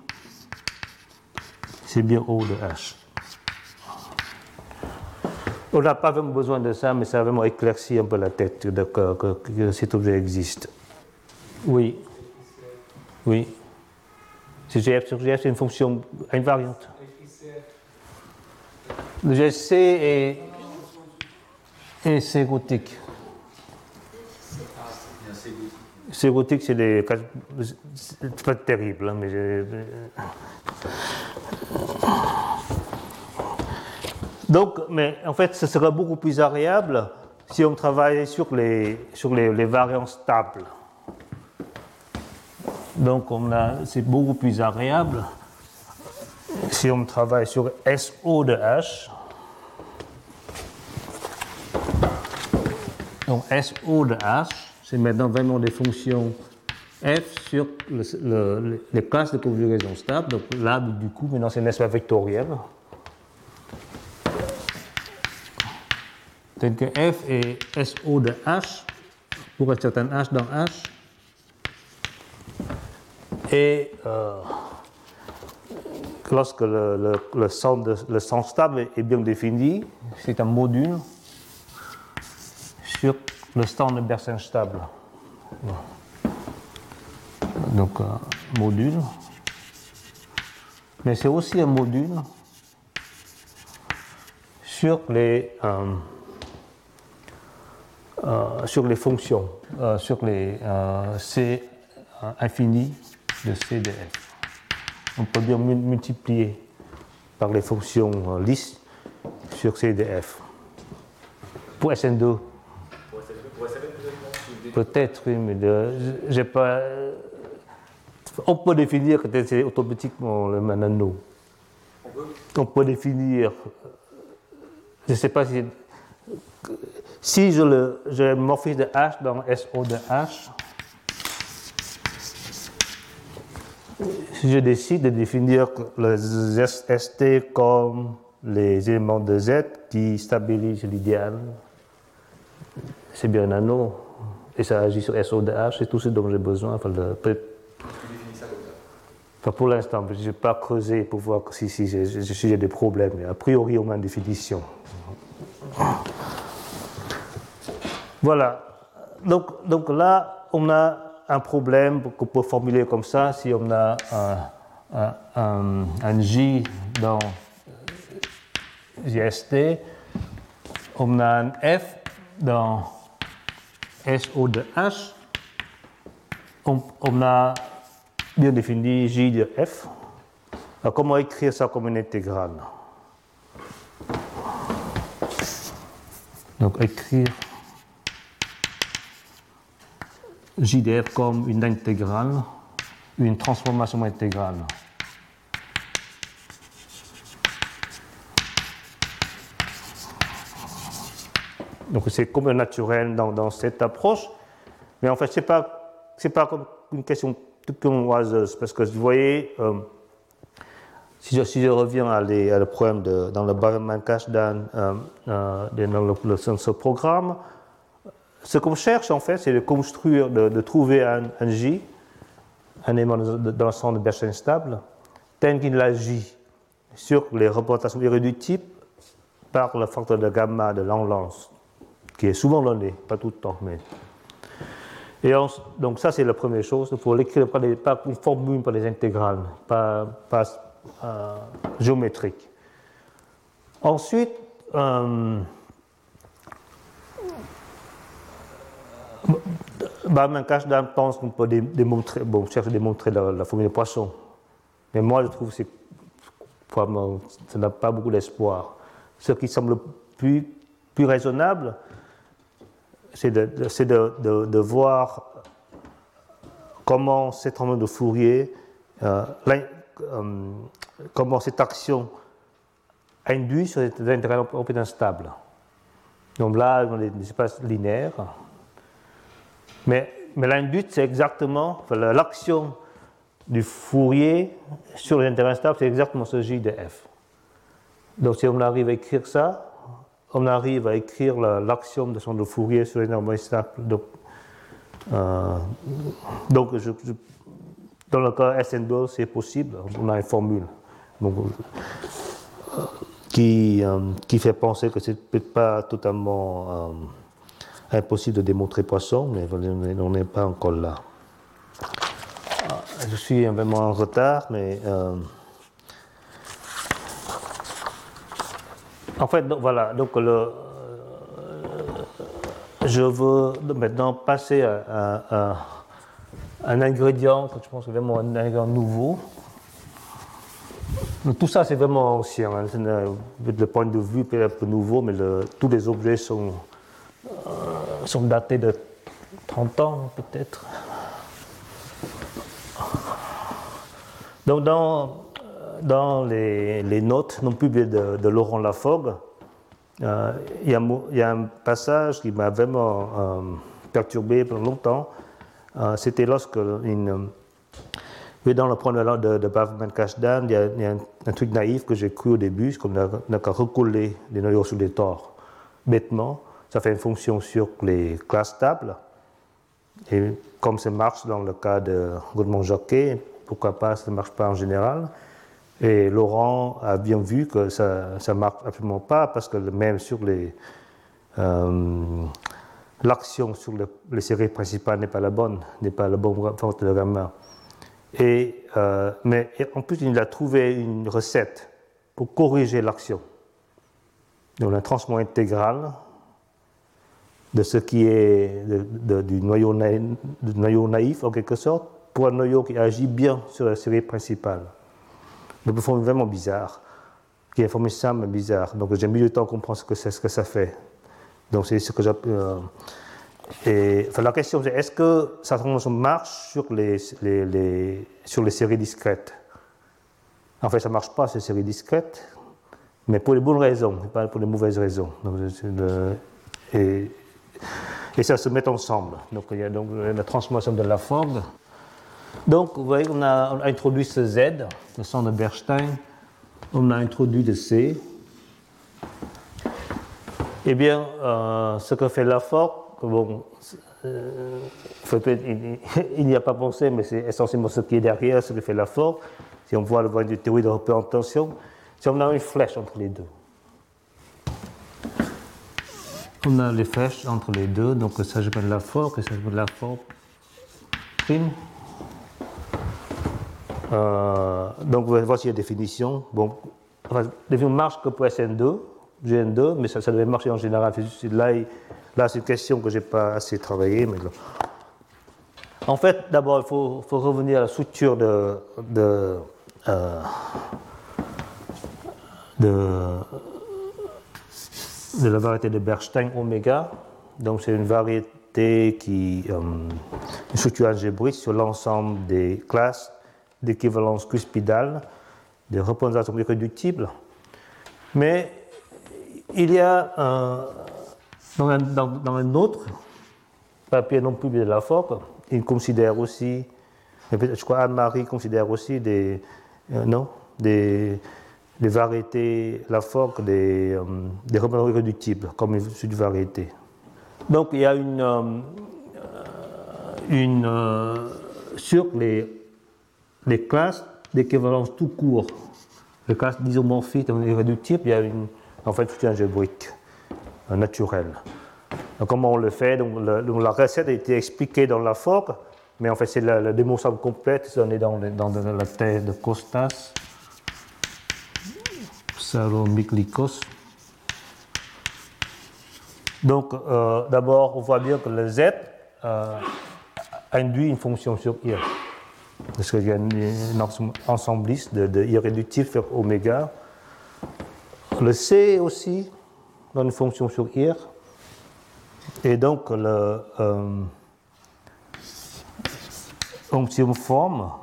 c'est bien O de H. On n'a pas vraiment besoin de ça, mais ça a vraiment éclairci un peu la tête de, que, que, que cet objet existe. Oui. Oui. C'est G F sur G F, c'est une fonction invariante. Le G C est, est sérotique. Sérotique, c'est des cas. C'est pas terrible, hein, mais. Je, Donc, mais en fait, ce serait beaucoup plus variable si on travaillait sur les, sur les, les variants stables. Donc, on a, c'est beaucoup plus variable si on travaille sur S O de H. Donc, S O de H, c'est maintenant vraiment des fonctions F sur le, le, les classes de conjugaison stable. Donc, là, du coup, maintenant, c'est un espace vectoriel. Tel que F est S O de H pour un certain H dans H. Et euh, lorsque le, le, le, centre de, le centre stable est bien défini, c'est un module sur le centre de Bersen stable. Donc, un module. Mais c'est aussi un module sur les, euh, euh, sur les fonctions, euh, sur les euh, C euh, infini de C de F. On peut bien multiplier par les fonctions euh, lisses sur C de F. Pour S N deux. Pour S N deux peut-être, oui, mais de, j'ai pas. On peut définir que c'est automatiquement le nano. On peut, on peut définir. Je ne sais pas si. Si je, le, je morphise de H dans S O de H, si je décide de définir le S T comme les éléments de Z qui stabilisent l'idéal, c'est bien un anneau. Et ça agit sur S O de H, c'est tout ce dont j'ai besoin. Enfin, le, enfin, pour l'instant, je n'ai pas creusé pour voir si, si, si, si j'ai des problèmes. Mais a priori, on a une définition. Voilà. Donc, donc là, on a un problème qu'on peut formuler comme ça. Si on a un, un, un, un J dans J S T, on a un F dans S O de H, on, on a bien défini J de F. Alors, comment écrire ça comme une intégrale? Donc, écrire J de F comme une intégrale, une transformation intégrale. Donc c'est comme un naturel dans, dans cette approche, mais en fait c'est pas c'est pas comme une question toute oiseuse, parce que vous voyez, euh, si, je, si je reviens à, les, à le problème de, dans le Bravman-Kashdan, euh, euh, dans le, le, ce programme, ce qu'on cherche en fait, c'est de construire, de, de trouver un, un J, un élément dans le centre de Bersen stable, tel qu'il agit sur les représentations irréductibles par le facteur de gamma de Langlands, qui est souvent donné, pas tout le temps, mais. Et on, donc ça c'est la première chose, il faut l'écrire par, des, par une formule, par des intégrales, pas, pas euh, géométriques. Ensuite, euh, Bravman-Kashdan pense qu'on peut démontrer, bon, cherche à démontrer la, la formule de Poisson, mais moi je trouve que c'est, ça n'a pas beaucoup d'espoir. Ce qui semble plus, plus raisonnable, c'est de, de, de, de, de voir comment cette transformation de Fourier, euh, euh, comment cette action induit sur les intégrales opérantes stables. Donc là, dans les espaces linéaires, mais, mais l'induit, c'est exactement, enfin, l'action du Fourier sur les intégrales stables, c'est exactement ce J de F. Donc si on arrive à écrire ça, on arrive à écrire l'axiome de son de Fourier sur les nombres stables. Donc, euh, donc je, je, dans le cas S N deux, c'est possible, on a une formule donc, euh, qui, euh, qui fait penser que c'est peut-être pas totalement euh, impossible de démontrer Poisson, mais on n'est pas encore là. Je suis vraiment en retard, mais euh, en fait, donc, voilà, donc le, euh, je veux maintenant passer à, à, à un ingrédient que je pense que c'est vraiment un ingrédient nouveau. Donc, tout ça, c'est vraiment ancien. Hein, le point de vue peut être un peu nouveau, mais le, tous les objets sont, euh, sont datés de trente ans, peut-être. Donc, dans, dans les, les notes non publiées de, de Laurent Laforgue, euh, il, y a, il y a un passage qui m'a vraiment euh, perturbé pendant longtemps. Euh, C'était lorsque, une, dans le problème de, de Bravman-Kashdan, il y a, il y a un, un truc naïf que j'ai cru au début, c'est qu'on n'a qu'à recoller les noyaux sur des tores bêtement. Ça fait une fonction sur les classes stables. Et comme ça marche dans le cas de Godman-Jacquet, pourquoi pas, ça ne marche pas en général. Et Laurent a bien vu que ça ne marche absolument pas, parce que même sur les... Euh, l'action sur le, les séries principales n'est pas la bonne, n'est pas la bonne forme de gamma. Et, euh, mais en plus, il a trouvé une recette pour corriger l'action. Donc, un transform intégral de ce qui est de, de, du, noyau naïf, du noyau naïf, en quelque sorte, pour un noyau qui agit bien sur la série principale. Donc, une forme vraiment bizarre, qui est une forme simple mais bizarre. Donc, j'ai mis du temps à comprendre ce que, c'est, ce que ça fait. Donc, c'est ce que j'ai. Euh, et, enfin, la question, c'est est-ce que ça marche sur les, les, les, sur les séries discrètes? En fait, ça ne marche pas sur les séries discrètes, mais pour les bonnes raisons, pas pour les mauvaises raisons. Donc, le, et, et ça se met ensemble. Donc, il y a donc la transformation de la forme. Donc, vous voyez, on a, on a introduit ce Z, le centre de Bernstein, on a introduit le C. Eh bien, euh, ce que fait Laforgue, bon, euh, il, il n'y a pas pensé, mais c'est essentiellement ce qui est derrière, ce que fait Laforgue. Si on voit le point de théorie de représentation, si on a une flèche entre les deux. On a les flèches entre les deux, donc ça j'appelle Laforgue, et ça j'appelle Laforgue prime. Euh, donc voici la définition. Bon, enfin, la définition ne marche que pour S N deux. G N deux, mais ça, ça devait marcher en général. Là, il, là c'est une question que je n'ai pas assez travaillé. Mais là. En fait, d'abord, il faut, faut revenir à la structure de, de, euh, de, de la variété de Bernstein oméga. Donc, c'est une variété qui euh, une structure algébrique sur l'ensemble des classes d'équivalence cuspidale, des représentations irréductibles. Mais il y a un, dans, un, dans, dans un autre papier non publié de Laforgue, il considère aussi, je crois Anne-Marie considère aussi des, euh, non, des, des variétés Laforgue, des, euh, des représentations irréductibles, comme une variété. Donc il y a une, euh, une euh, sur les, les classes d'équivalence tout court, les classes d'isomorphisme irréductibles, il y a une en fait, c'est algébrique, naturel. Donc, comment on le fait? Donc, le, donc, la recette a été expliquée dans Laforgue, mais en fait, c'est la, la démonstration complète. On est dans, dans, dans la thèse de Kostas, Psalomyklikos. Donc, euh, d'abord, on voit bien que le Z euh, induit une fonction sur I. Parce qu'il y a un ensembliste de, de irréductible vers oméga. Le C aussi dans une fonction sur I. Et donc, le, euh, donc si on forme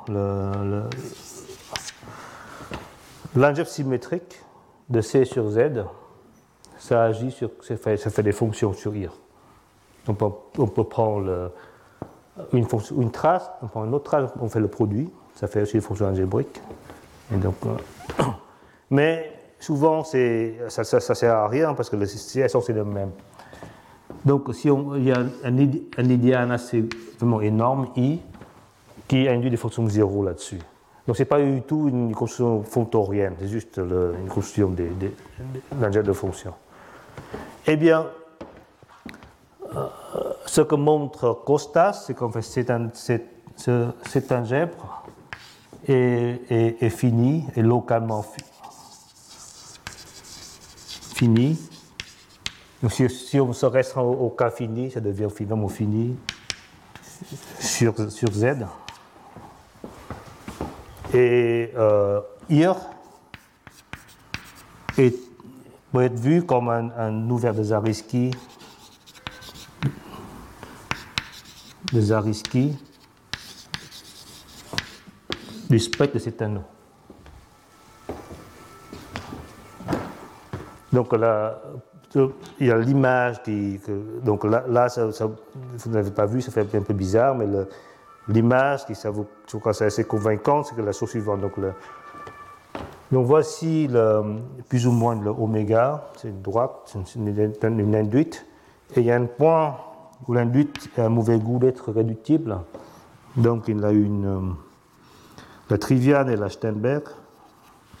l'algèbre symétrique de C sur Z, ça agit sur, ça fait, ça fait des fonctions sur I. On peut, on peut prendre le, une, fonction, une trace, on prend une autre trace, on fait le produit, ça fait aussi des fonctions algébriques. Et donc, euh, mais souvent, ça ne sert à rien parce que le C S c'est le même. Donc, si on, il y a un, un idéal assez vraiment énorme, I, qui induit des fonctions de zéro là-dessus. Donc, ce n'est pas du tout une construction fontorienne, c'est juste le, une construction des, des, des algèbres de fonctions. Eh bien, euh, ce que montre Kostas, c'est qu'en fait, cet, cet, cet algèbre est, est, est fini, est localement fi, fini. Donc, si, si on se restreint au, au cas fini, ça devient finalement fini sur, sur Z. Et euh, I R est, peut être vu comme un, un ouvert de Zariski, de Zariski du spectre de cet anneau. Donc là, il y a l'image qui. Que, donc là, là ça, ça, vous n'avez pas vu, ça fait un peu bizarre, mais le, l'image qui, ça vous, je crois, c'est assez convaincant, c'est que la chose suivante. Donc, le, donc voici le, plus ou moins le oméga, c'est une droite, c'est une, une, une induite, et il y a un point où l'induite a un mauvais goût d'être réductible. Donc il a une. La Trivian et la Sternberg.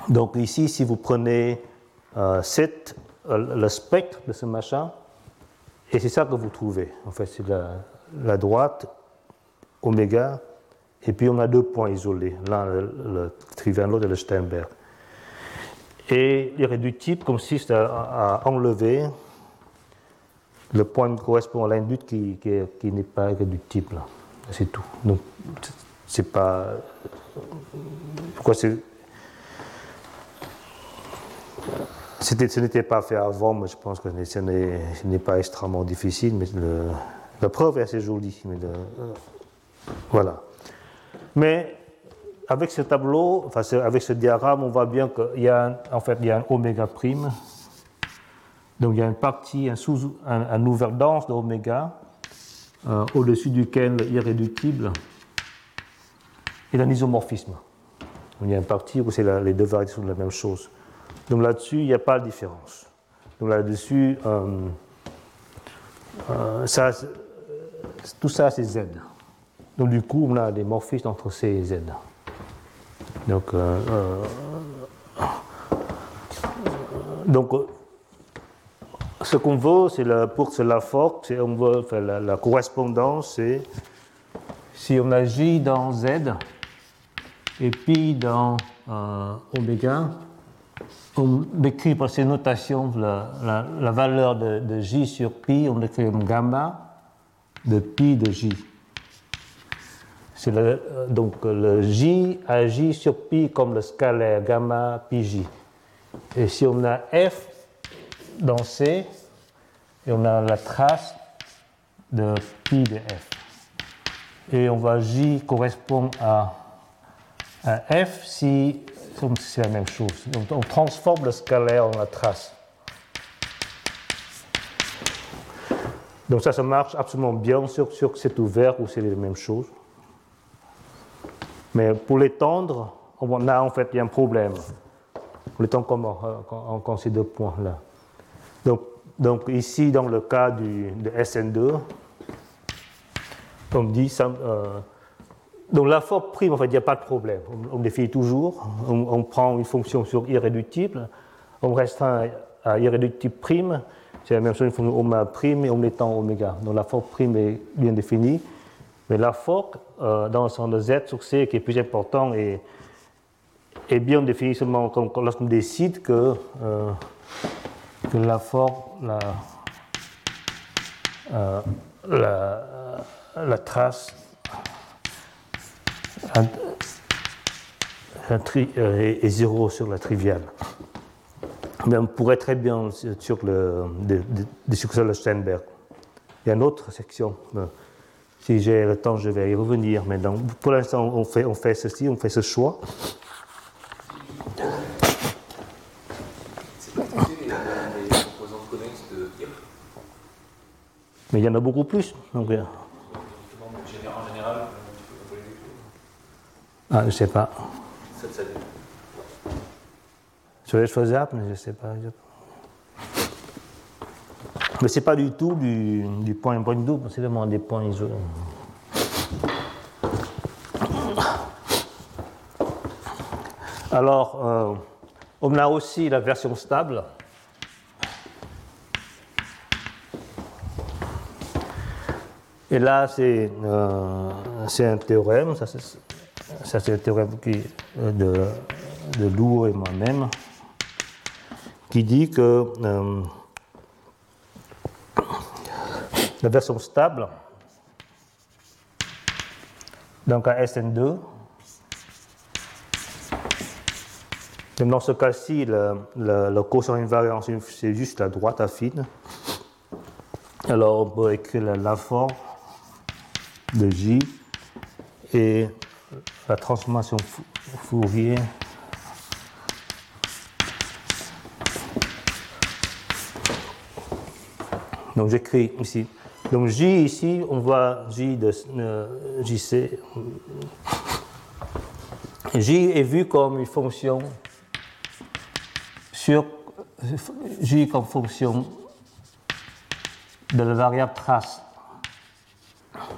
Donc ici, si vous prenez euh, cette, euh, le spectre de ce machin, et c'est ça que vous trouvez. En fait, c'est la, la droite, oméga, et puis on a deux points isolés, l'un le, le trivial, l'autre le Sternberg. Et l'irréductible consiste à, à enlever le point qui correspond à l'induite qui, qui, qui n'est pas irréductible. C'est tout. Donc, c'est pas. Pourquoi c'est. C'était, ce n'était pas fait avant, mais je pense que ce n'est, ce n'est pas extrêmement difficile. Mais le, la preuve est assez jolie. Mais le, voilà. Mais avec ce tableau, enfin avec ce diagramme, on voit bien qu'il y a, en fait, il y a un oméga prime. Donc il y a une partie, un, sous, un, un ouvert-dense de oméga, euh, au-dessus duquel l'irréductible et l'anisomorphisme. Il y a une partie où c'est la, les deux variétés sont la même chose. Donc là-dessus, il n'y a pas de différence. Donc là-dessus, euh, euh, ça, tout ça c'est Z. Donc du coup, on a des morphismes entre C et Z. Donc, euh, euh, donc ce qu'on veut, c'est la, pour ce Laforgue, c'est on veut faire la, la correspondance, c'est si on a J dans Z et pi dans euh, oméga, on décrit par ces notations la, la, la valeur de, de J sur pi, on décrit comme gamma de pi de J. C'est le, donc le J agit sur pi comme le scalaire gamma pi J. Et si on a F dans C, et on a la trace de pi de F. Et on voit J correspond à, à F si c'est la même chose. Donc on transforme le scalaire en la trace. Donc ça, ça marche absolument bien sur, sur cet ouvert où c'est la même chose. Mais pour l'étendre, on a en fait il y a un problème. On l'étend comment quand, quand ces deux points-là. Donc, donc ici, dans le cas du, de S N deux, on dit ça. Euh, donc la forme prime, en fait, il n'y a pas de problème. On, on définit toujours. On, on prend une fonction sur irréductible. On restreint à irréductible prime. C'est la même chose, une fonction oméga prime et on l'étend oméga. Donc la forme prime est bien définie. Mais la forme, euh, dans le sens de Z sur C, qui est plus important, est, est bien définie seulement lorsqu'on décide que, euh, que la forme, la, euh, la, la trace un, un tri, euh, est, est zéro sur la triviale. Mais on pourrait très bien sur le de, de, de succès de Sternberg. Il y a une autre section. Si j'ai le temps, je vais y revenir. Mais donc, pour l'instant, on fait, on fait ceci, on fait ce choix. C'est pas utiliser les, les composantes connexes de I R. Mais il y en a beaucoup plus. Donc, euh... En général, tu peux pas les écrire. Ah, je ne sais pas. Ça, ça dépend. Sur les faisable, mais je ne sais pas. Mais ce n'est pas du tout du, du point point double, c'est vraiment des points isolés. Alors, euh, on a aussi la version stable. Et là, c'est, euh, c'est un théorème, ça c'est, ça c'est un théorème qui, de, de Lourd et moi-même, qui dit que euh, la version stable, donc à S N deux, donc dans ce cas-ci, le, le, le quotient invariance, c'est juste la droite affine. Alors on peut écrire la, la forme de J et la transformation Fourier donc j'écris ici. Donc J ici, on voit J de euh, J C. J est vu comme une fonction sur J comme fonction de la variable trace.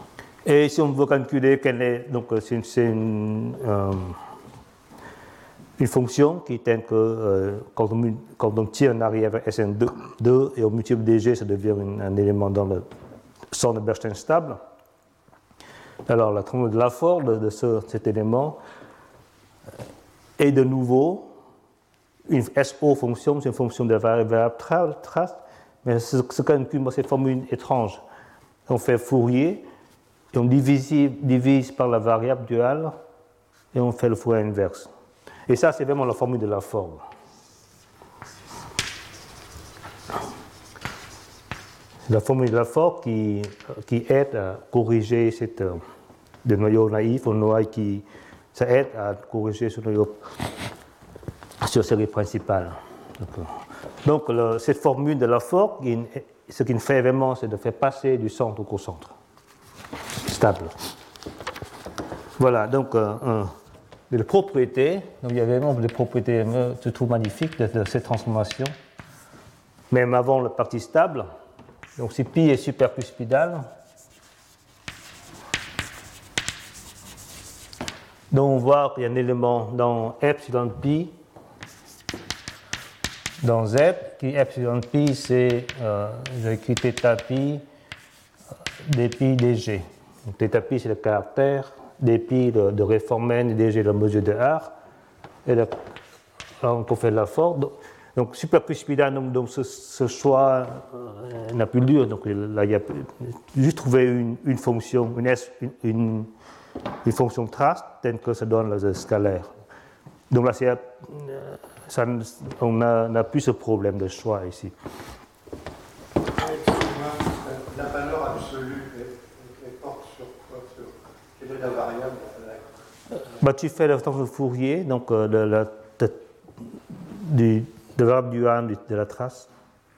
Et si on veut calculer quelle est, donc c'est une, c'est une, euh, une fonction qui est que euh, quand, on, quand on tire en arrière vers S N deux et on multiplie dg, ça devient une, un élément dans le centre de Bernstein stable. Alors la trompe de Lafort de, de ce, cet élément est de nouveau une S O fonction, c'est une fonction de la variable trace, mais ce, ce calcul, cette formule étrange. On fait Fourier et on divise, divise par la variable duale et on fait le Fourier inverse. Et ça, c'est vraiment la formule de Lafort. C'est la formule de Lafort qui, qui aide à corriger cette, de noyau naïf au noyau qui. Ça aide à corriger ce noyau sur série principale. Donc, le, cette formule de Lafort, ce qu'il fait vraiment, c'est de faire passer du centre au cocentre stable. Voilà, donc. Euh, euh, les propriétés, donc il y a vraiment des propriétés, je trouve magnifiques de, de cette transformation, même avant la partie stable. Donc si pi est supercuspidal, donc on voit qu'il y a un élément dans epsilon pi, dans Z, qui epsilon pi c'est, euh, j'ai écrit θ pi, dpi dg. Donc θ pi c'est le caractère, dpi de, de réformen et dg la mesure de R. Et là, on fait Lafort. Donc, donc supercuspidal, donc, donc ce, ce choix euh, n'a plus lieu. Donc là, il y a juste trouver une, une fonction, une, S, une, une, une fonction trace, telle que ça donne le scalaire. Donc là, c'est, ça, on n'a plus ce problème de choix ici. La valeur absolue porte sur quoi? Quelle est la variable? Bah, tu fais le temps de Fourier, donc euh, de la de, de, de variable du un de, de la trace.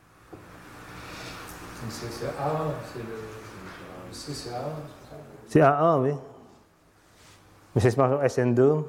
C'est A un, c'est le C, c'est A un, c'est ça? C'est A un, oui. Mais c'est sur S N deux.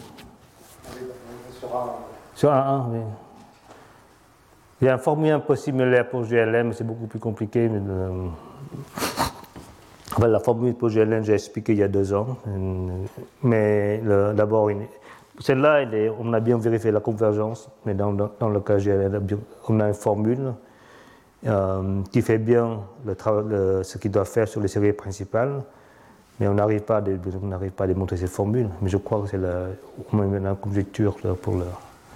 Sur A un, oui. Il y a un formule un peu similaire pour G L M, c'est beaucoup plus compliqué. Mais euh, enfin, la formule pour G L M, j'ai expliqué il y a deux ans. Mais le, d'abord, une, celle-là, est, on a bien vérifié la convergence, mais dans, dans, dans le cas G L M, on a une formule euh, qui fait bien le le, ce qu'il doit faire sur les séries principales, mais on n'arrive pas, pas à démontrer ces formules. Mais je crois que c'est la, au moins la conjecture là, pour le.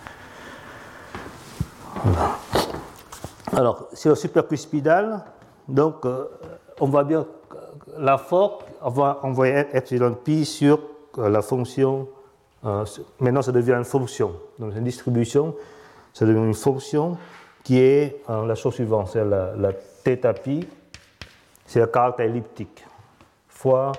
Voilà. Alors, sur le supercuspidal, donc, euh, on voit bien Lafort va envoyer epsilon pi sur euh, la fonction. Euh, maintenant, ça devient une fonction. Donc, une distribution, ça devient une fonction qui est euh, la chose suivante, c'est la, la θ pi, c'est le caractère elliptique, fois,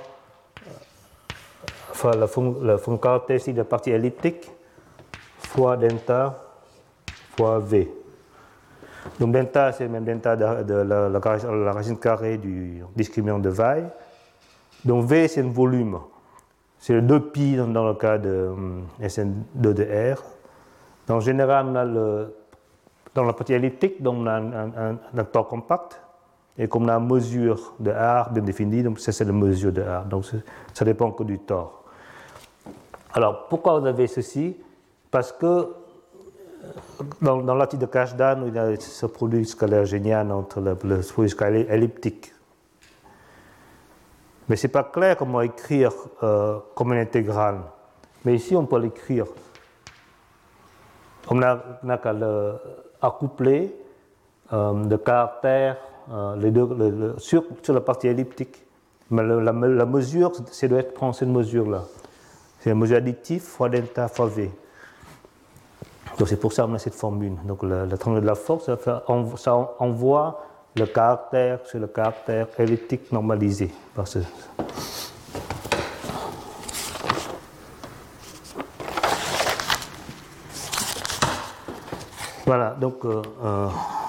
fois la fonction caractéristique de la partie elliptique, fois delta, fois v. Donc delta, c'est le même delta de, de la, la, la racine carrée du discriminant de Weil. Donc v, c'est un volume. C'est le deux pi dans, dans le cas de um, S N deux de R. En général, on a le, dans la partie elliptique, donc on a un, un, un tore compact. Et comme on a une mesure de R bien définie, donc ça c'est la mesure de R. Donc ça dépend que du tore. Alors pourquoi vous avez ceci? Parce que Dans, dans l'article de Kashdan, il y a ce produit scalaire génial entre le, le produit scalaire elliptique. Mais ce n'est pas clair comment écrire euh, comme une intégrale. Mais ici, on peut l'écrire. On n'a qu'à accoupler euh, le caractère euh, les deux, le, le, sur, sur la partie elliptique. Mais le, la, la mesure, c'est de prendre cette mesure-là. C'est la mesure additive fois delta fois V. Donc c'est pour ça qu'on a cette formule. Donc la, la triangle de Lafort, ça, ça envoie le caractère sur le caractère elliptique normalisé. Par ce... Voilà, donc euh, euh...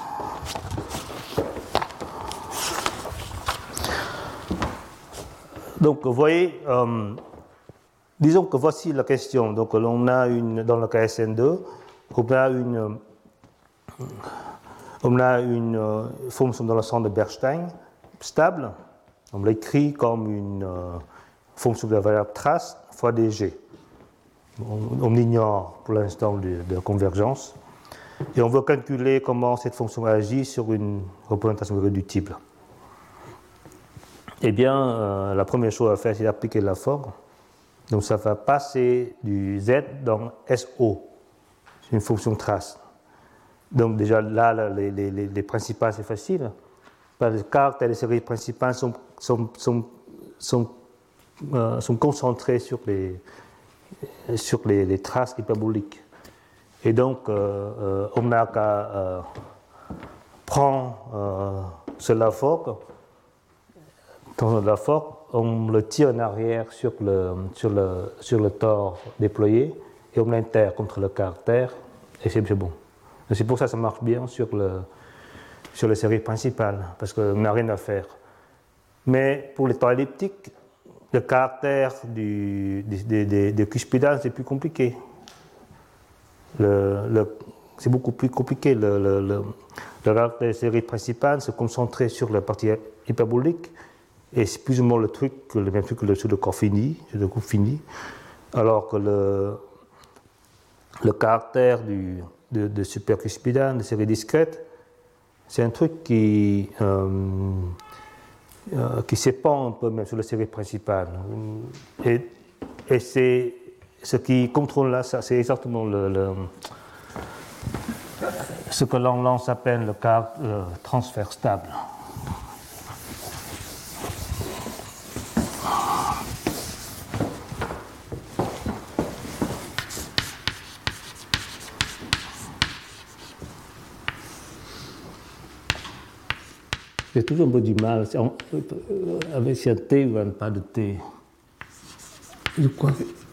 donc vous voyez, euh, disons que voici la question. Donc on a une dans le cas S N deux. On a une, on a une euh, fonction dans le centre de Bernstein stable. On l'écrit comme une euh, fonction de la variable trace fois dg. On, on ignore pour l'instant de, de la convergence. Et on veut calculer comment cette fonction agit sur une représentation irréductible. Eh bien, euh, la première chose à faire, c'est d'appliquer la forme. Donc ça va passer du Z dans S O. C'est une fonction trace. Donc déjà là, là les, les, les principales, c'est facile. Les caractères des séries principales sont, sont, sont, sont, euh, sont concentrés sur les, sur les, les traces hyperboliques. Et donc, euh, euh, on n'a qu'à euh, prendre euh, ce Laforgue. Dans le Laforgue, on le tire en arrière sur le, sur le, sur le tore déployé et on l'intègre contre le caractère et c'est bon. Et c'est pour ça que ça marche bien sur, le, sur les séries principales, parce qu'on n'a rien à faire. Mais pour les tores elliptiques, le caractère du, des, des, des cuspidales, c'est plus compliqué. Le, le, c'est beaucoup plus compliqué. Le, le, le, le caractère des séries principales se concentrer sur la partie hyperbolique et c'est plus ou moins le truc, le même truc que le, sur le corps fini, sur le groupe fini, alors que le, le caractère du, de, de supercuspidane, de séries discrètes, c'est un truc qui, euh, euh, qui s'épand un peu même sur la série principale. Et, et c'est ce qui contrôle là, ça, c'est exactement le, le, ce que l'on appelle le, car, le transfert stable. J'ai toujours un peu du mal avec si un T ou un pas de T. De quoi?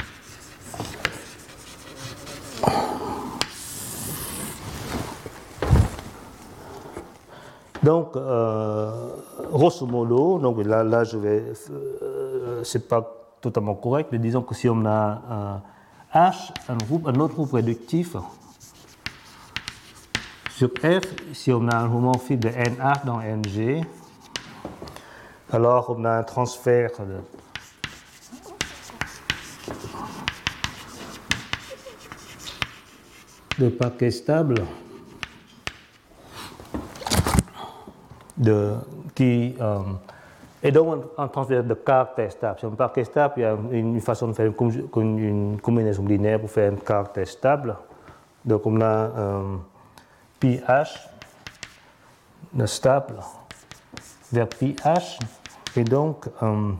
Donc, euh, grosso modo, donc là, là je vais, euh, c'est pas totalement correct, mais disons que si on a un H, un, groupe, un autre groupe réductif, sur F, si on a un homomorphisme de N H dans N G, alors on a un transfert de, de paquets stables de, qui, euh, et donc un transfert de caractères stables. Sur un paquet stable, il y a une façon de faire une, une combinaison linéaire pour faire un caractère stable. Donc on a euh, pi h de stable vers pi h et donc euh,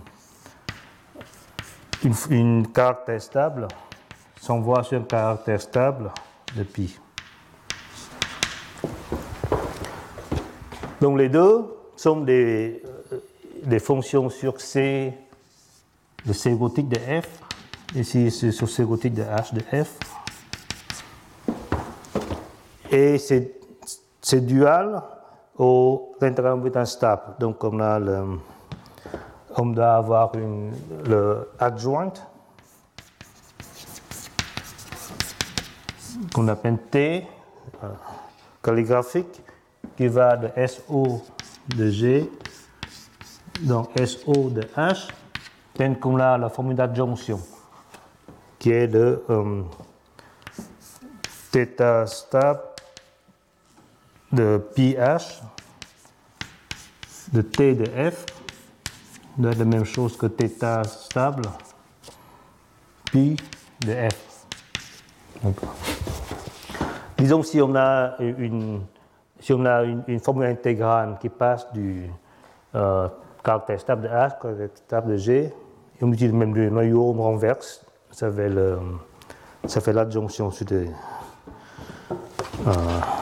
une, une caractère stable s'envoie sur un caractère stable de pi. Donc les deux sont des, des fonctions sur C de C gothique de F, ici c'est sur C gothique de H de F. Et c'est, c'est dual au intervalles instable. Donc on a le, on doit avoir une, le adjoint qu'on appelle T euh, calligraphique qui va de S O de G dans S O de H, tel qu'on a la formule d'adjonction qui est de euh, θ stable de pi h de t de f doit être la même chose que θ stable pi de f. Donc, disons si on a une, si on a une, une formule intégrale qui passe du euh, caractère stable de h, caractère stable de g, et on utilise même le noyau, on renverse, ça fait, le, ça fait l'adjonction sur des. Euh,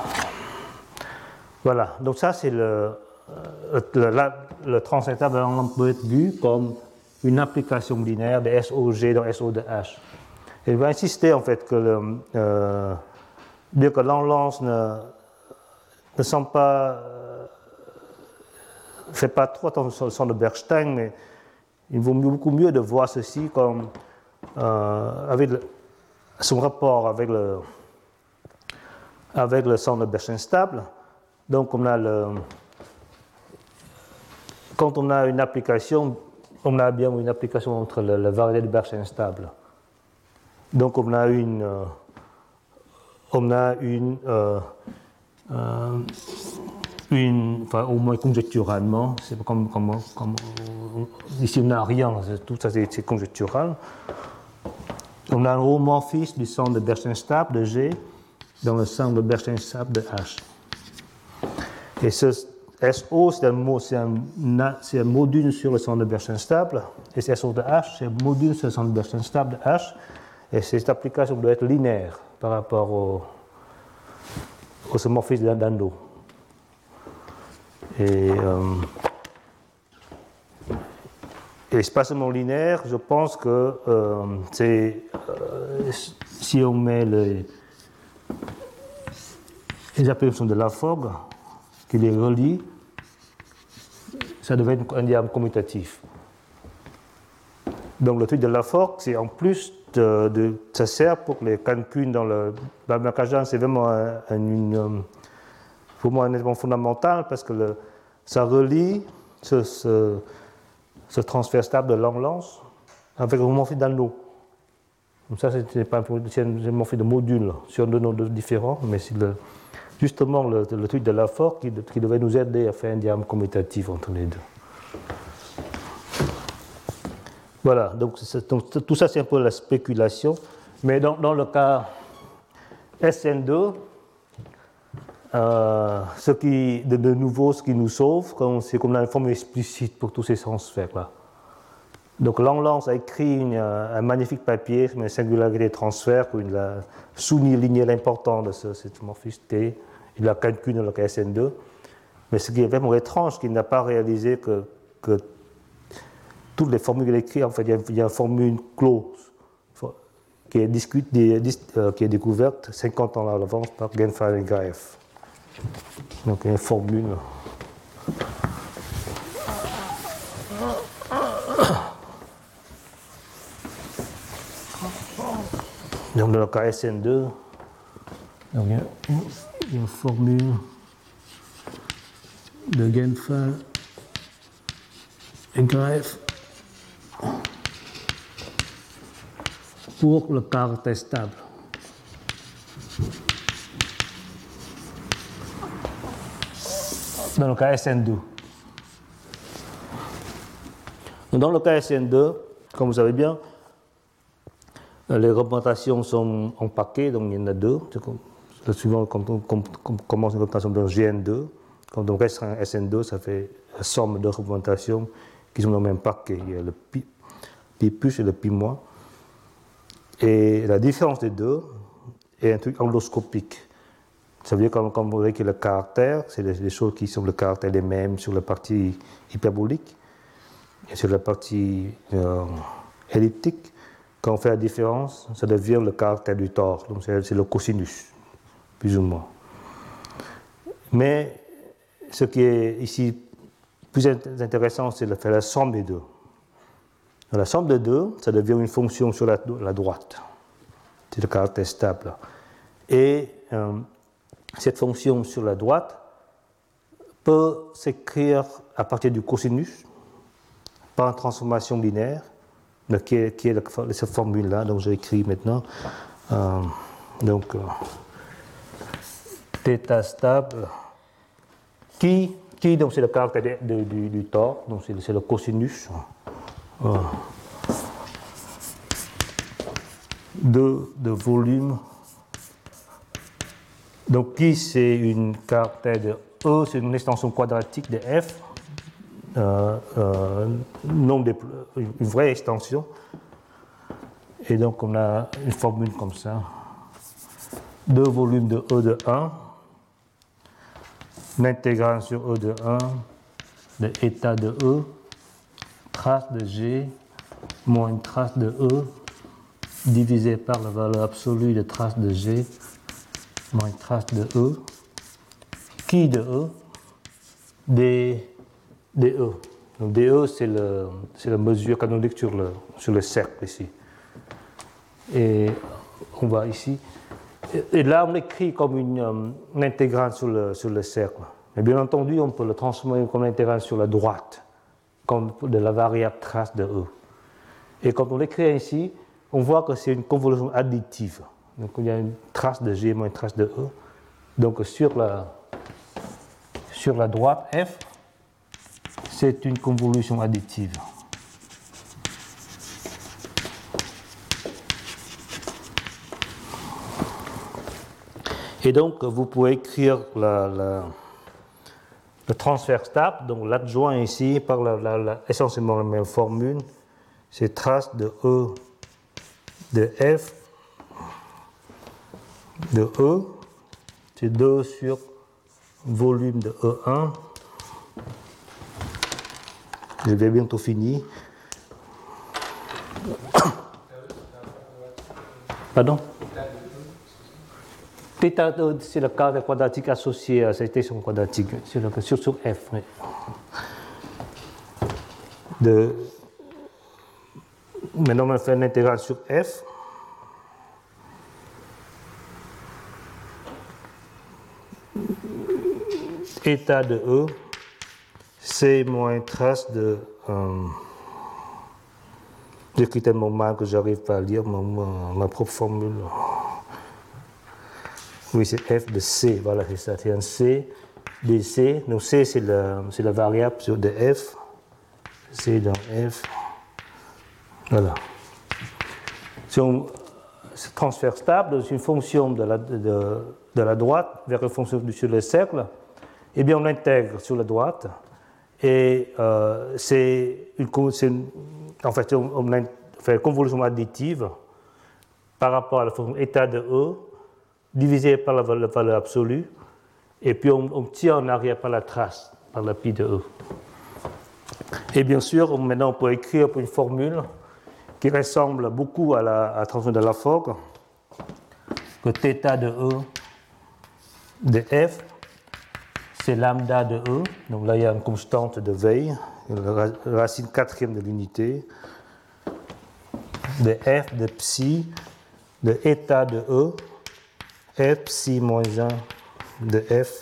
voilà, donc ça c'est le, le, le, le transfert stable, on peut être vu comme une application linéaire de S O G dans S O de H. Et je vais insister en fait que le, euh, bien que l'enlance ne, ne semble pas, euh, fait pas trop attention de Bernstein, mais il vaut beaucoup mieux de voir ceci comme euh, avec le, son rapport avec le avec le centre de Bernstein stable. Donc on a le, quand on a une application, on a bien une application entre le, la variété de Bernstein stable Donc on a une, euh, on a une, euh, euh, une, enfin au moins conjecturalement, c'est comme, comme, comme ici on n'a rien, tout ça c'est, c'est conjectural. On a un homomorphisme du centre de Bernstein-Stapp de G dans le centre de Bernstein-Stapp de H. Et ce S O, c'est un, c'est, un, c'est un module sur le centre de Bernstein-Stapp, et ce S O de H, c'est un module sur le centre de Bernstein-Stapp de H, et cette application doit être linéaire par rapport au, au homomorphisme d'Ando. Et, euh, et spatialement linéaire, je pense que euh, c'est, euh, si on met les, les applications de Lafog, qui les relie, ça devait être un diagramme commutatif. Donc le truc de Lafog, c'est en plus de, de, ça sert pour les calculs dans le Barbman-Kashdan, c'est vraiment un, un, une, pour moi un élément fondamental parce que le, ça relie ce, ce, ce transfert stable de Lang-Lance avec le homomorphisme d'Ando. Donc ça, c'est pas un homomorphisme de module sur deux nodes différents, mais c'est le justement le, le truc de Lafog qui, qui devait nous aider à faire un diagramme commutatif entre les deux. Voilà, donc, donc tout ça c'est un peu la spéculation, mais dans, dans le cas S N deux, euh, ce qui, de, de nouveau, ce qui nous sauve, c'est qu'on a une formule explicite pour tous ces transferts-là. Donc Lang-Lance a écrit une, un magnifique papier sur la singularité des transferts où il a souligné l'importance de ce, cette morphisme T. Il l'a calculé dans le cas S N deux. Mais ce qui est vraiment étrange, c'est qu'il n'a pas réalisé que, que toutes les formules qu'il a écrites, en fait, il y a, il y a une formule close qui est, discute, euh, qui est découverte cinquante ans à l'avance par Genfeld et Graeff. Donc il y a une formule. Donc dans le cas S N deux, donc, il, y a, il y a une formule de Genfeld et Graeff pour le caractère stable. Dans le cas S N deux. Dans le cas S N deux, comme vous savez bien, les représentations sont en paquet, donc il y en a deux. Le suivant, quand on commence une représentation de G N deux, quand on reste un S N deux, ça fait la somme de représentations qui sont dans le même paquet. Il y a le pi, pi plus et le pi moins. Et la différence des deux est un truc endoscopique. Ça veut dire que quand vous voyez que le caractère, c'est les choses qui sont le caractère les mêmes sur la partie hyperbolique et sur la partie euh, elliptique. Quand on fait la différence, ça devient le caractère du tore, donc c'est, c'est le cosinus, plus ou moins. Mais ce qui est ici plus intéressant, c'est de faire la somme des deux. La somme des deux, ça devient une fonction sur la, la droite. C'est le caractère stable. Et euh, cette fonction sur la droite peut s'écrire à partir du cosinus par une transformation linéaire, qui est, qui est la, cette formule-là, donc j'ai écrit maintenant. Euh, donc, euh, θ stable, qui, qui donc c'est le caractère de, de, du, du tore, donc c'est, c'est le cosinus euh, de, de volume. Donc qui c'est une caractère de E, c'est une extension quadratique de F. Euh, euh, nombre de, une vraie extension, et donc on a une formule comme ça, deux volumes de E de un, l'intégrale sur E de un de état de E, trace de G moins une trace de E divisé par la valeur absolue de trace de G moins une trace de E, qui de E, des D E. Donc D E, c'est, le, c'est la mesure canonique sur le, sur le cercle ici. Et on va ici. Et, et là, on écrit comme une, um, une intégrale sur le, sur le cercle. Mais bien entendu, on peut le transformer comme une intégrale sur la droite, comme de la variable trace de E. Et quand on l'écrit ici, on voit que c'est une convolution additive. Donc il y a une trace de G moins une trace de E. Donc sur la, sur la droite F, c'est une convolution additive. Et donc vous pouvez écrire la, la, le transfert stable, donc l'adjoint ici par la, la, la, essentiellement la même formule, c'est trace de E de F de E, c'est deux sur volume de E un. Je vais bientôt finir. Pardon? Θ, c'est le cadre quadratique associé à cette équation quadratique, sur, le, sur, sur F. Oui. De, maintenant, on va faire l'intégrale sur F. État de E, c'est moins trace de. Euh, J'écris tellement mal que j'arrive pas à lire ma, ma, ma propre formule. Oui, c'est F de C, voilà, c'est ça, c'est un C, D C. Donc C, c'est la, c'est la variable de F. C dans F. Voilà. Si on, ce transfert stable, c'est une fonction de la, de, de la droite vers une fonction sur le cercle. Eh bien, on l'intègre sur la droite. Et euh, c'est une, une, en fait, on, on fait une convolution additive par rapport à la fonction état de E, divisé par la valeur, la valeur absolue, et puis on, on tire en arrière par la trace, par la pi de E. Et bien sûr, on, maintenant on peut écrire une formule qui ressemble beaucoup à la, à la transformation de Lafoggue, que θ de E de F, c'est lambda de E, donc là il y a une constante de Weil, la racine quatrième de l'unité, de F de psi, de état de E, F psi moins un de F.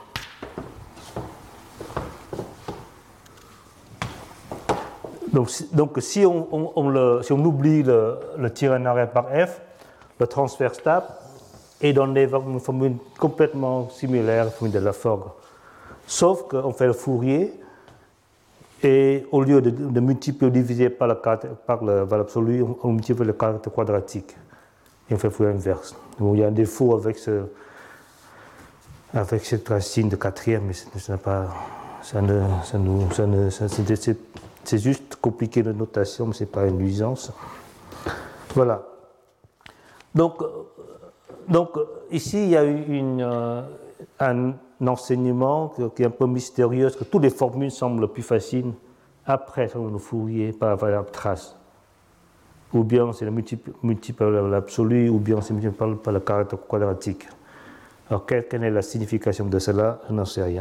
Donc, donc si, on, on, on le, si on oublie le, le tir en arrière par F, le transfert stable est donné par une formule complètement similaire à la formule de Lafoggue. Sauf qu'on fait le Fourier et au lieu de, de multiplier ou diviser par, par le valeur absolue, on, on multiplie le caractère quadratique. Et on fait le Fourier inverse. Donc, il y a un défaut avec, ce, avec cette racine de quatrième, mais ça n'a pas, ça ne, ça nous, ça ne, ça, c'est, c'est, c'est juste compliqué de notation, mais ce n'est pas une nuisance. Voilà. Donc, donc ici, il y a eu une, euh, un enseignement qui est un peu mystérieux, parce que toutes les formules semblent plus faciles après le Fourier par la variable trace. Ou bien c'est le multiple, multiple par l'absolu, ou bien c'est multiple par, par le caractère quadratique. Alors, quelle, quelle est la signification de cela? Je n'en sais rien.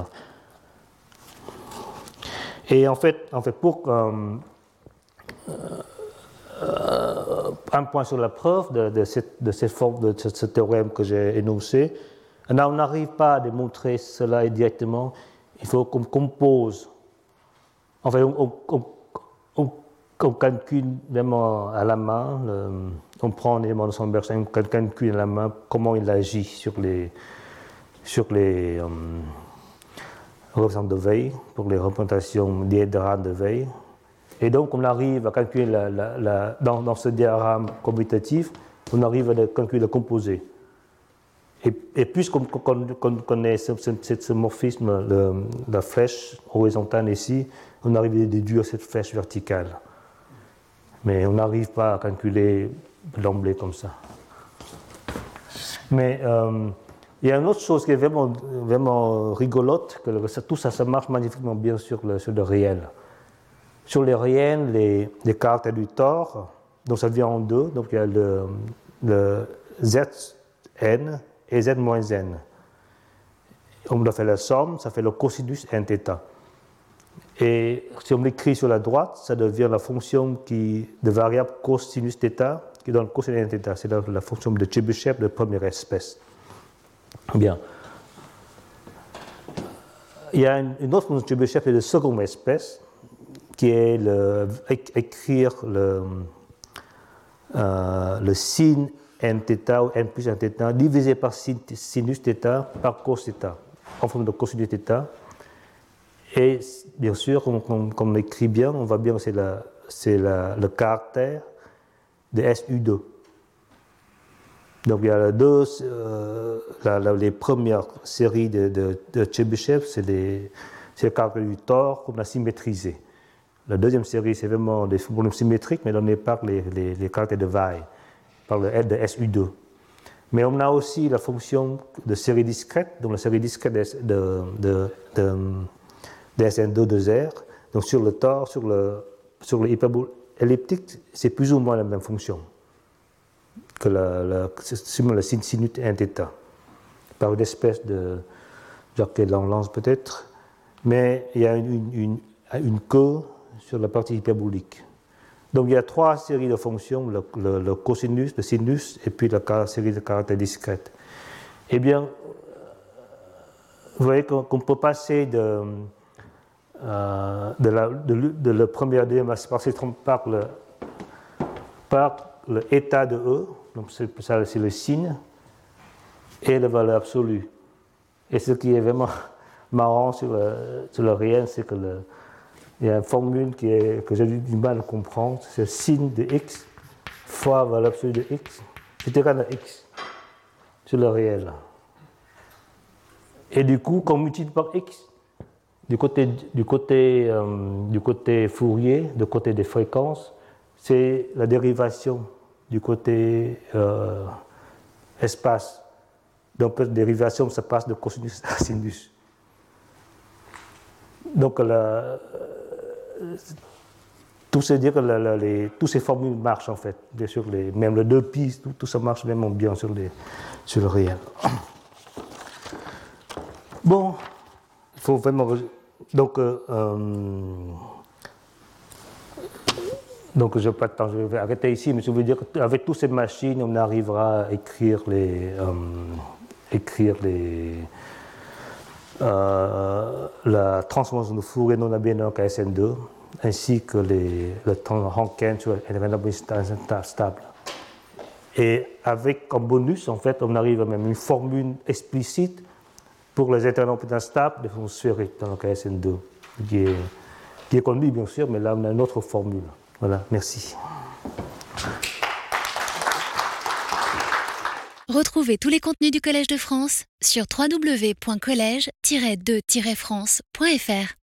Et en fait, en fait pour euh, euh, un point sur la preuve de, de, cette, de, cette forme, de ce, ce théorème que j'ai énoncé, là, on n'arrive pas à démontrer cela directement. Il faut qu'on compose. En fait, on, on, on, on calcule vraiment à la main. Le, on prend un élément de Sandberg-Stein, on calcule à la main comment il agit sur les, sur les euh, représentations de Weil, pour les représentations diagramme de Weil. Et donc, on arrive à calculer, la, la, la, dans, dans ce diagramme commutatif, on arrive à calculer le composé. Et, et puisqu'on connaît ce, ce, ce morphisme, le, la flèche horizontale ici, on arrive à déduire cette flèche verticale. Mais on n'arrive pas à calculer d'emblée comme ça. Mais euh, il y a une autre chose qui est vraiment, vraiment rigolote, que ça, tout ça, ça marche magnifiquement bien sur le, sur le réel. Sur les réels, les, les caractères du tore, donc ça vient en deux, donc il y a le, le Zn et Z moins n. On doit faire la somme, ça fait le cosinus nθ. Et si on l'écrit sur la droite, ça devient la fonction qui, de variable cosinus θ qui donne cosinus nθ. C'est la, la fonction de Chebyshev de première espèce. Bien. Il y a une, une autre fonction de Chebyshev de seconde espèce, qui est le, écrire le, euh, le sin n θ ou n plus n θ divisé par sin, sinus θ par cos θ, en forme de cosinus θ. Et bien sûr, comme, comme, comme on écrit bien, on voit bien que c'est, la, c'est la, le caractère de S U deux. Donc il y a deux, euh, la, la, les premières séries de, de, de Chebyshev, c'est, les, c'est le caractère du tore qu'on a symétrisé. La deuxième série, c'est vraiment des volumes symétriques, mais donnés par les, les, les caractères de Weil, par le L de S U deux. Mais on a aussi la fonction de série discrète, donc la série discrète de, de, de, de, de S N deux de R. Donc sur le tore, sur le, sur le hyperbole elliptique, c'est plus ou moins la même fonction que la, la, le sin sinus n θ, par une espèce de Jacques Langlance peut-être, mais il y a une, une, une queue sur la partie hyperbolique. Donc il y a trois séries de fonctions, le, le, le cosinus, le sinus, et puis la série de caractères discrètes. Eh bien, vous voyez qu'on, qu'on peut passer de, euh, de, la, de, de la première deuxième aspect par le, par le état de E, donc c'est, ça, c'est le signe, et la valeur absolue. Et ce qui est vraiment marrant sur le, sur le réel, c'est que le, il y a une formule qui est, que j'ai du mal à comprendre, c'est signe de x fois valeur absolue de x, c'est égal à x sur le réel. Et du coup, quand on multiplie par x, du côté, du côté, euh, du côté Fourier, du côté des fréquences, c'est la dérivation du côté euh, espace. Donc, la dérivation, ça passe de cosinus à sinus. Donc, la, tout se dit que la, la, les, toutes ces formules marchent en fait. Bien sûr, les, même le deux pi, tout, tout ça marche vraiment bien sur, les, sur le réel. Bon, il faut vraiment. Donc, euh, donc je n'ai pas de temps, je vais arrêter ici, mais je veux dire qu'avec toutes ces machines, on arrivera à écrire les. Euh, écrire les Euh, la transformation de Fourier non abélienne à S N deux, ainsi que les, le temps Hanken sur l'événement stable. Et avec comme bonus, en fait, on arrive à même une formule explicite pour les éternels instables de fonction sphérique dans le S N deux, qui est, qui est connue bien sûr, mais là on a une autre formule. Voilà, merci. Retrouvez tous les contenus du Collège de France sur w w w point collège tiret de tiret france point f r.